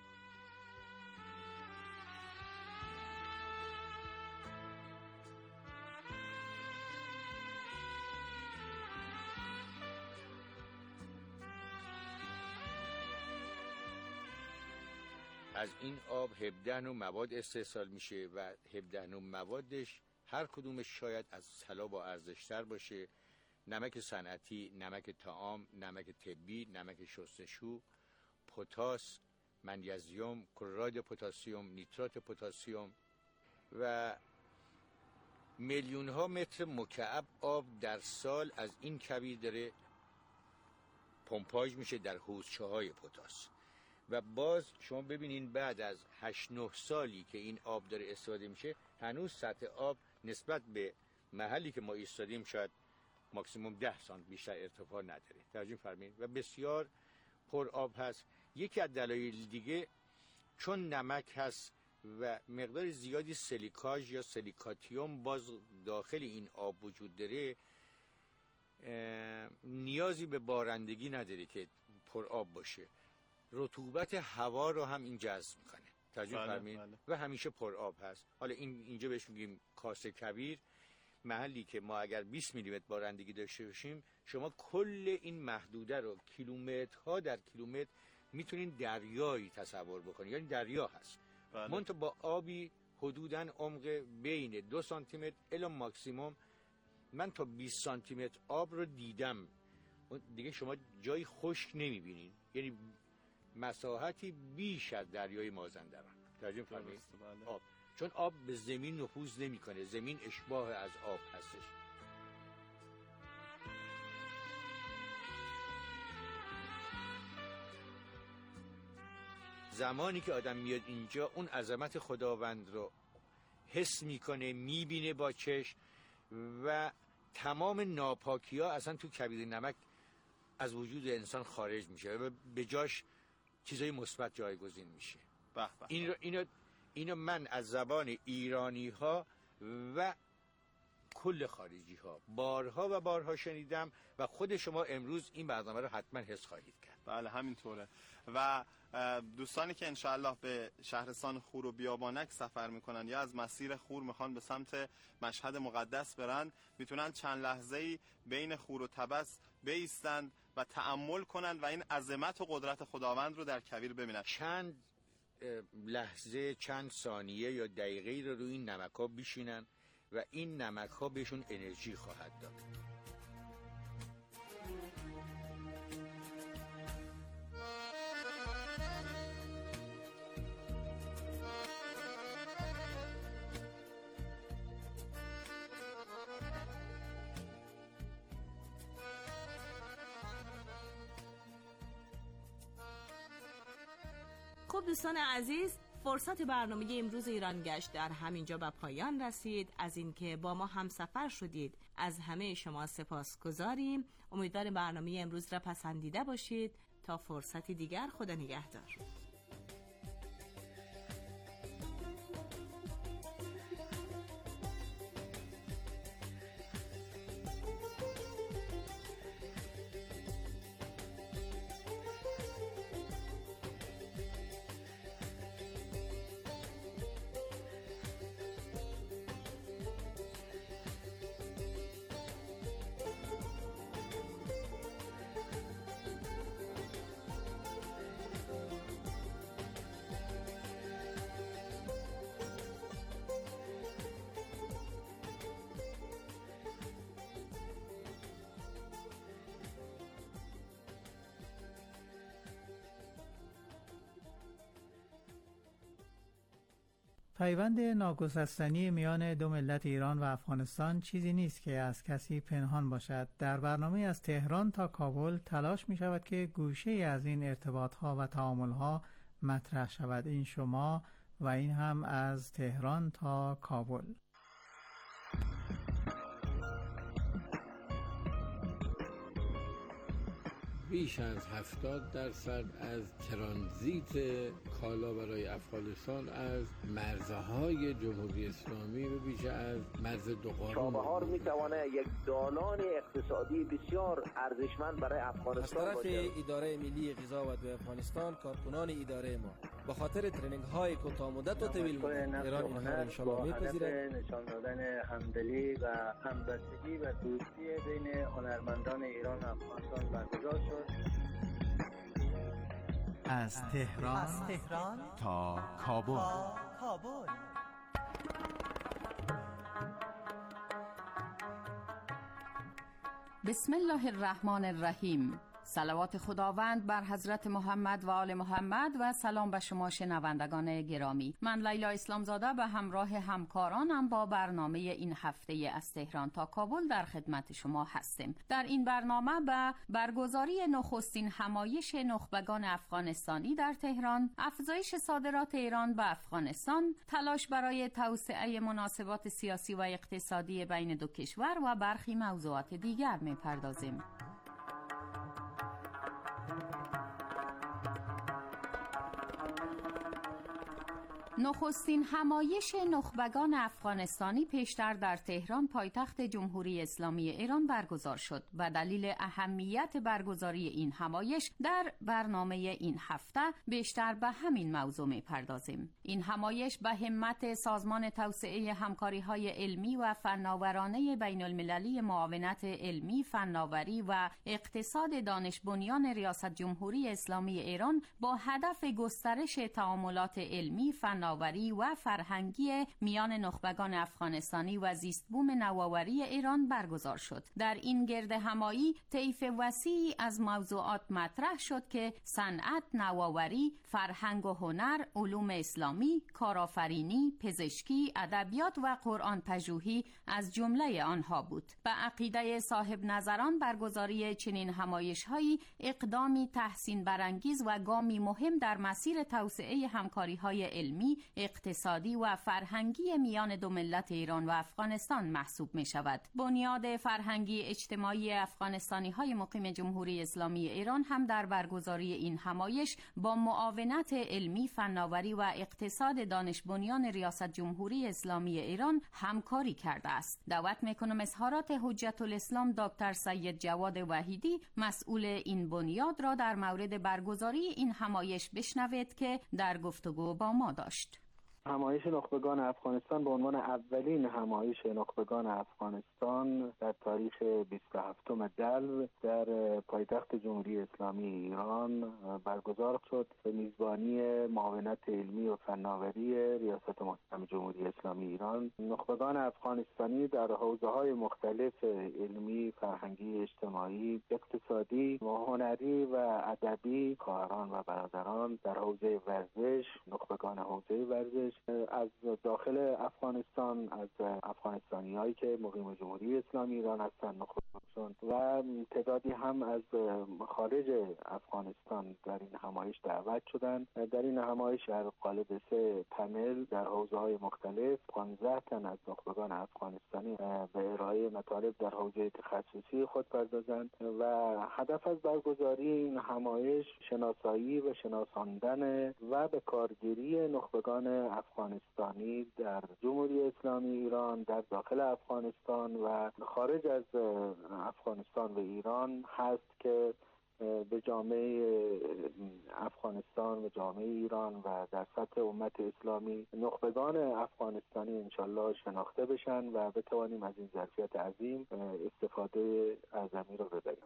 از این آب 17 نوع مواد استحصال میشه و 17 نوع موادش هر کدومش شاید از طلا با ارزشتر باشه. نمک صنعتی، نمک طعام، نمک طبی، نمک شستشو، پتاس، منیزیم، کلراید پتاسیم، نیترات پتاسیم و میلیون ها متر مکعب آب در سال از این کویر داره پمپاژ میشه در حوضچه‌های پتاس. و باز شما ببینین بعد از 8-9 سالی که این آب داره استفاده میشه، هنوز سطح آب نسبت به محلی که ما ایستادیم شاید ماکسیموم 10 سانت بیشتر ارتفاع نداره. توجه فرمایید. و بسیار پر آب هست. یکی از دلایل دیگه چون نمک هست و مقدار زیادی سیلیکاژ یا سیلیکاتیوم باز داخل این آب وجود داره، نیازی به بارندگی نداره که پر آب باشه. رطوبت هوا رو هم این جذب میکنه. توجه فرمایید. و همیشه پر آب هست. حالا اینجا بهش میگیم کاسه کویر، محلی که ما اگر 20 میلی متر بارندگی داشته باشیم، شما کل این محدوده رو کیلومترها در کیلومتر میتونین دریایی تصور بکنید، یعنی دریا هست. منتها با آبی حدوداً عمق بین 2 سانتی متر الی ماکسیموم، من تا 20 سانتی متر آب رو دیدم. دیگه شما جایی خشک نمیبینین، یعنی مساحتی بیش از دریای مازندران. توجه فرمایید. آب، چون آب به زمین نفوذ نمیکنه، زمین اشباح از آب هستش. زمانی که آدم میاد اینجا اون عظمت خداوند رو حس میکنه، میبینه با چشم و تمام ناپاکی ها اصلا تو کبیر نمک از وجود انسان خارج میشه و به جاش چیزای مثبت جایگزین میشه. اینو من از زبان ایرانی ها و کل خارجی ها بارها و بارها شنیدم و خود شما امروز این برنامه رو حتما حس خواهید کرد. بله همینطوره. و دوستانی که انشاءالله به شهرستان خور و بیابانک سفر میکنن یا از مسیر خور میخوان به سمت مشهد مقدس برن، میتونن چند لحظه‌ای بین خور و تبس بایستند و تأمل کنند و این عظمت و قدرت خداوند رو در کویر ببینند. چند لحظه، چند ثانیه یا دقیقه‌ای رو روی این نمک‌ها بشینن و این نمک‌ها بهشون انرژی خواهد داد. خب دوستان عزیز، فرصت برنامه امروز ایران گشت در همینجا به پایان رسید. از اینکه با ما همسفر شدید از همه شما سپاسگزاریم. امیدوارم برنامه امروز را پسندیده باشید. تا فرصتی دیگر، خدا نگهدار. پیوند ناگسستنی میان دو ملت ایران و افغانستان چیزی نیست که از کسی پنهان باشد. در برنامه از تهران تا کابل تلاش می شود که گوشه از این ارتباطها و تعاملها مطرح شود. این شما و این هم از تهران تا کابل. بیش از 70% از ترانزیت کالا برای افغانستان از مرزهای جمهوری اسلامی و بیش از مرز دوقانون چابهار میتواند یک دالان اقتصادی بسیار ارزشمند برای افغانستان از طرف اداره ملی غذا و دو افغانستان، کارکنان اداره ما به خاطر ترینینگ های کوتاه مدت و طویل مدت ایران اینها را ان شاء الله میپذیرد. نشان دادن همدلی و همبستگی و دوستی بین هنرمندان ایران و افغانستان برگزار شد. از تهران تا کابل. بسم الله الرحمن الرحیم. صلوات خداوند بر حضرت محمد و آل محمد و سلام به شما شنوندگان گرامی. من لیلا اسلامزاده به همراه همکارانم با برنامه این هفته از تهران تا کابل در خدمت شما هستیم. در این برنامه به برگزاری نخستین همایش نخبگان افغانستانی در تهران، افزایش صادرات ایران به افغانستان، تلاش برای توسعه مناسبات سیاسی و اقتصادی بین دو کشور و برخی موضوعات دیگر می‌پردازیم. نخستین همایش نخبگان افغانستانی پیشتر در تهران پایتخت جمهوری اسلامی ایران برگزار شد. به دلیل اهمیت برگزاری این همایش در برنامه این هفته بیشتر به همین موضوع می‌پردازیم. این همایش به همت سازمان توسعه همکاری‌های علمی و فناورانه بین المللی معاونت علمی، فناوری و اقتصاد دانش بنیان ریاست جمهوری اسلامی ایران با هدف گسترش تعاملات علمی، فناوری فناوری و فرهنگی میان نخبگان افغانستانی و زیست بوم نوآوری ایران برگزار شد. در این گرد همایی طیف وسیعی از موضوعات مطرح شد که صنعت، نوآوری، فرهنگ و هنر، علوم اسلامی، کارآفرینی، پزشکی، ادبیات و قرآن پژوهی از جمله آنها بود. به عقیده صاحب نظران برگزاری چنین همایش‌هایی اقدامی تحسین برانگیز و گامی مهم در مسیر توسعه همکاری‌های علمی، اقتصادی و فرهنگی میان دو ملت ایران و افغانستان محسوب می‌شود. بنیاد فرهنگی اجتماعی افغانستانی‌های مقیم جمهوری اسلامی ایران هم در برگزاری این همایش با معاونت علمی، فناوری و اقتصاد دانش بنیان ریاست جمهوری اسلامی ایران همکاری کرده است. دعوت می‌کنم اظهارات حجت الاسلام دکتر سید جواد وحیدی مسئول این بنیاد را در مورد برگزاری این همایش بشنوید که در گفتگو با ما داشت. همایش نخبگان افغانستان به عنوان اولین همایش نخبگان افغانستان در تاریخ 27 دلو در پایتخت جمهوری اسلامی ایران برگزار شد به میزبانی معاونت علمی و فناوری ریاست محترم جمهوری اسلامی ایران. نخبگان افغانستانی در حوزه‌های مختلف علمی، فرهنگی، اجتماعی، اقتصادی و هنری و ادبی، خواهران و برادران در حوزه ورزش، نخبگان حوزه ورزش از داخل افغانستان، از افغانستانی‌هایی که مقیم جمهوری اسلامی ایران هستند نخبگان و تعدادی هم از خارج افغانستان در این همایش دعوت شدند. در این همایش در قالب 3 پنل در حوزه‌های مختلف 15 تن از نخبگان افغانستانی به ارائه مطالب در حوزه تخصصی خود پردازند و هدف از برگزاری این همایش شناسایی و شناساندن و به کارگیری نخبگان افغانستانی در جمهوری اسلامی ایران، در داخل افغانستان و خارج از افغانستان و ایران هست که به جامعه افغانستان و جامعه ایران و در سطح امت اسلامی نخبگان افغانستانی انشالله شناخته بشن و بتوانیم از این ظرفیت عظیم استفاده اعظمی رو ببریم.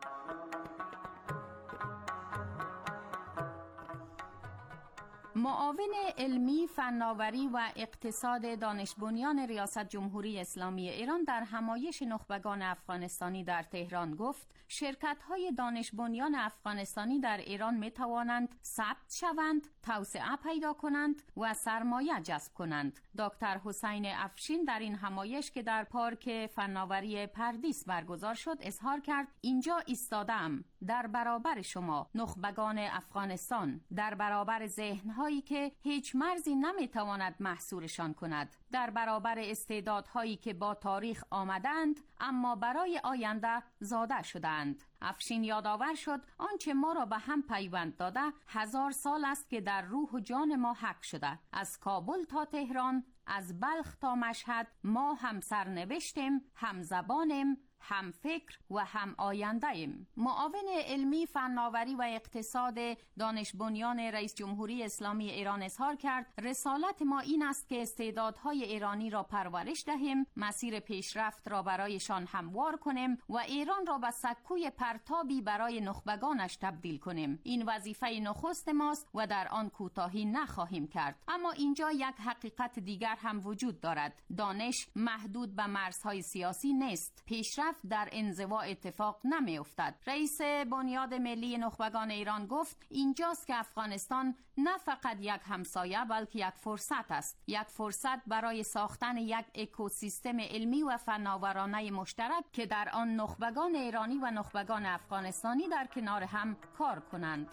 معاون علمی، فناوری و اقتصاد دانش بنیان ریاست جمهوری اسلامی ایران در همایش نخبگان افغانستانی در تهران گفت شرکت‌های دانش بنیان افغانستانی در ایران می‌توانند ثبت شوند، توسعه پیدا کنند و سرمایه جذب کنند. دکتر حسین افشین در این همایش که در پارک فناوری پردیس برگزار شد اظهار کرد اینجا ایستادم در برابر شما نخبگان افغانستان، در برابر ذهن‌هایی که هیچ مرزی نمی‌تواند محصورشان کند، در برابر استعدادهایی که با تاریخ آمدند اما برای آینده زاده شدند. افشین یادآور شد آنچه ما را به هم پیوند داده 1000 سال است که در روح و جان ما حق شده. از کابل تا تهران، از بلخ تا مشهد ما هم سرنوشتیم، هم زبانیم، هم فکر و هم آینده ایم. معاون علمی، فناوری و اقتصاد دانش بنیان رئیس جمهوری اسلامی ایران اظهار کرد رسالت ما این است که استعدادهای ایرانی را پرورش دهیم، مسیر پیشرفت را برایشان هموار کنیم و ایران را به سکوی پرتابی برای نخبگانش تبدیل کنیم. این وظیفه نخست ماست و در آن کوتاهی نخواهیم کرد. اما اینجا یک حقیقت دیگر هم وجود دارد. دانش محدود به مرزهای سیاسی نیست. پیشرفت در انزوا اتفاق نمی افتد. رئیس بنیاد ملی نخبگان ایران گفت اینجاست که افغانستان نه فقط یک همسایه بلکه یک فرصت است. یک فرصت برای ساختن یک اکوسیستم علمی و فناورانه مشترک که در آن نخبگان ایرانی و نخبگان افغانستانی در کنار هم کار کنند.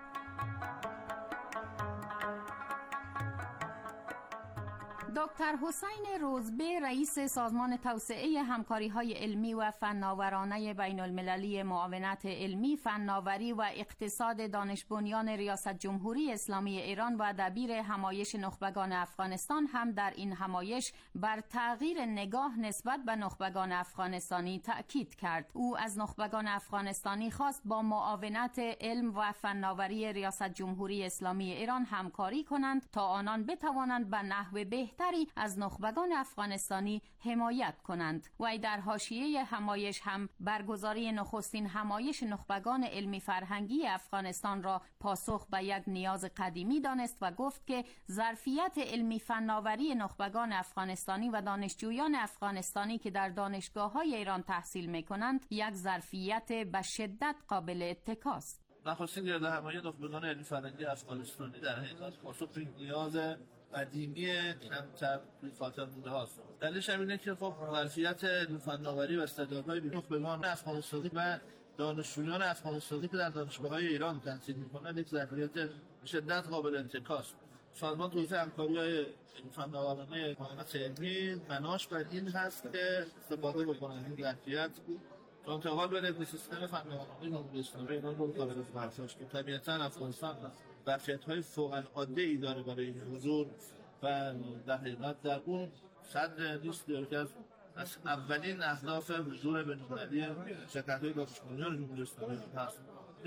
دکتر حسین روزبه رئیس سازمان توسعه همکاری‌های علمی و فناورانه بین المللی معاونت علمی، فناوری و اقتصاد دانش بنیان ریاست جمهوری اسلامی ایران و دبیر همایش نخبگان افغانستان هم در این همایش بر تغییر نگاه نسبت به نخبگان افغانستانی تأکید کرد. او از نخبگان افغانستانی خواست با معاونت علم و فناوری ریاست جمهوری اسلامی ایران همکاری کنند تا آنان بتوانند به نحو بهتر فناوری از نخبگان افغانستانی حمایت کنند. وی در حاشیه همایش هم برگزاری نخستین همایش نخبگان علمی فرهنگی افغانستان را پاسخ به یک نیاز قدیمی دانست و گفت که ظرفیت علمی فناوری نخبگان افغانستانی و دانشجویان افغانستانی که در دانشگاه‌های ایران تحصیل می‌کنند یک ظرفیت به شدت قابل اتکاست. نخستین گرد همایی نخبگان علمی فرهنگی افغانستانی در حقیقت پاسخ به نیاز قدیمی کمتر خاطر بوده هاست. دلیلش هم اینه که خب ظرفیت علمی فناوری و استعدادهای نخبگان افغانستانی و دانشجویان افغانستانی که در دانشگاه‌های ایران تحصیل می‌کنند یک ظرفیت شدت قابل اتکاست. سازمان توسعه همکاری‌های فناورانه مهندس علمی بناش بر این هست که استفاده بکنند این ظرفیت تا انتقال بده به سیستم فناورانه جمهوری اسلامی ایران رو قابل برداشت که طبیعتاً افغانستان ظرفیت‌های فوق‌العاده‌ای داره برای حضور و در حقیقت در اون صدر لیست که از اولین اهداف حضور بین‌المللی شرکت‌های دانشگاهیان جمهوری اسلامی هست.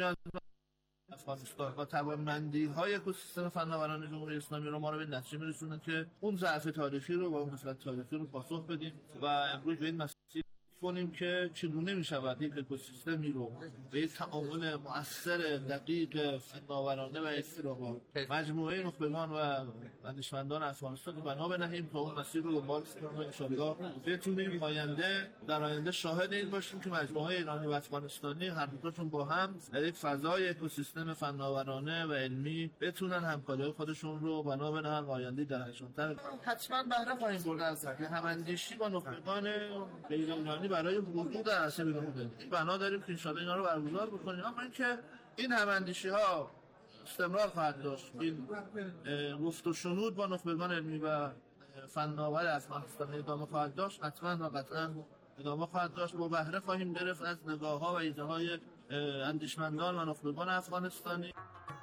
افغانستان با توانمندی‌های اکوسیستم فناورانه جمهوری اسلامی رو ما رو به نتیجه می‌رسونه که اون ضعف تاریخی رو با نسبت تاریخی رو پاسخ بدیم و امروز به این مسیر کنیم که چگونه می‌شود یک اکوسیستمی رو به یک تعامل مؤثر دقیق فناورانه و استراحا مجموعه نخبگان و دانشمندان افغانستان رو بنا بنهیم تا اون مسیر رو دنبال کنیم و انشاءالله بتونیم در آینده شاهد این باشیم که مجموعه ایرانی و افغانستانی هر دوتاشون با هم در یک فضای اکوسیستم فناورانه و علمی بتونن همکاری خودشون رو بنا بنهن آینده درخشان‌تر. حتما بهره خواهیم برد از هم‌اندیشی با نخبگان غیرایرانی برای وجود در عرصه بین‌المللی. بنا داریم که انشاءالله اینا رو برگزار بکنیم، اما اینکه این هم‌اندیشی‌ها استمرار خواهد داشت، این گفت و شنود با نخبگان علمی و فناور افغانستان ادامه خواهد داشت، حتما و قطعا ادامه خواهد داشت. با بهره خواهیم گرفت از نگاه‌ها و ایده‌های اندیشمندان و نخبگان افغانستانی.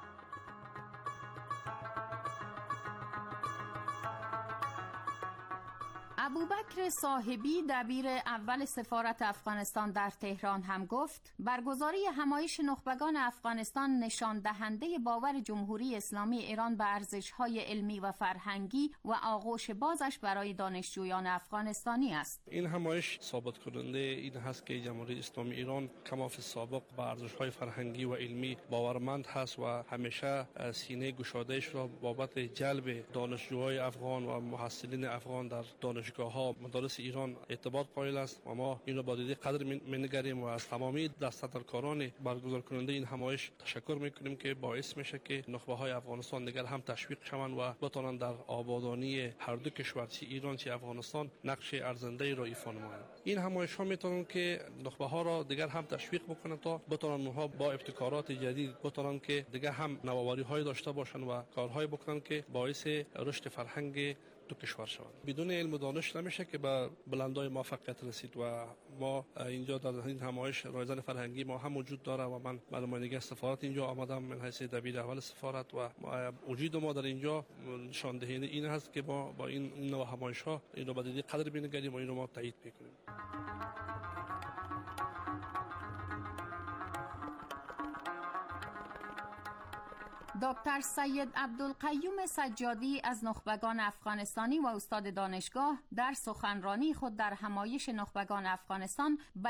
ابوبکر صاحبی دبیر اول سفارت افغانستان در تهران هم گفت برگزاری همایش نخبگان افغانستان نشان دهنده باور جمهوری اسلامی ایران به ارزش‌های علمی و فرهنگی و آغوش بازش برای دانشجویان افغانستانی است. این همایش ثابت کننده این هست که جمهوری اسلامی ایران کما فی السابق به ارزش‌های فرهنگی و علمی باورمند هست و همیشه سینه گشاده‌اش را بابت جلب دانشجوهای افغان و محصلین افغان در دانشگاه‌ها مدارس ایران اعتبار قائل است و ما این را با دیده قدر می‌نگریم و از تمامی دستاندرکاران برگزار کننده این همایش تشکر می‌کنیم که باعث میشه که نخبه‌های افغانستان دیگر هم تشویق شوند و بتوانند در آبادانی هر دو کشور چه ایران چه افغانستان نقش ارزنده‌ای را ایفا نمایند. این همایش‌ها می‌توانند که نخبه‌ها را دیگر هم تشویق بکنند تا بتوانند اونها با ابتکارات جدید بتوانند که دیگر هم نوآوری‌های داشته باشند و کارهای بکنند که باعث رشد فرهنگ دو کشور شوند. بدون علم و دانش نمیشه که به بلندای موفقیت رسید و ما اینجا در این همایش رایزن فرهنگی ما هم وجود داره و من به نمایندگی سفارت اینجا آمدم من حیث دبیر اول سفارت و وجود ما در اینجا نشان دهنده این هست که ما با این نوع همایش‌ها این رو به دیده قدر بینگریم و این رو ما تایید میکنیم. دکتر سید عبدالقیوم سجادی از نخبگان افغانستانی و استاد دانشگاه در سخنرانی خود در همایش نخبگان افغانستان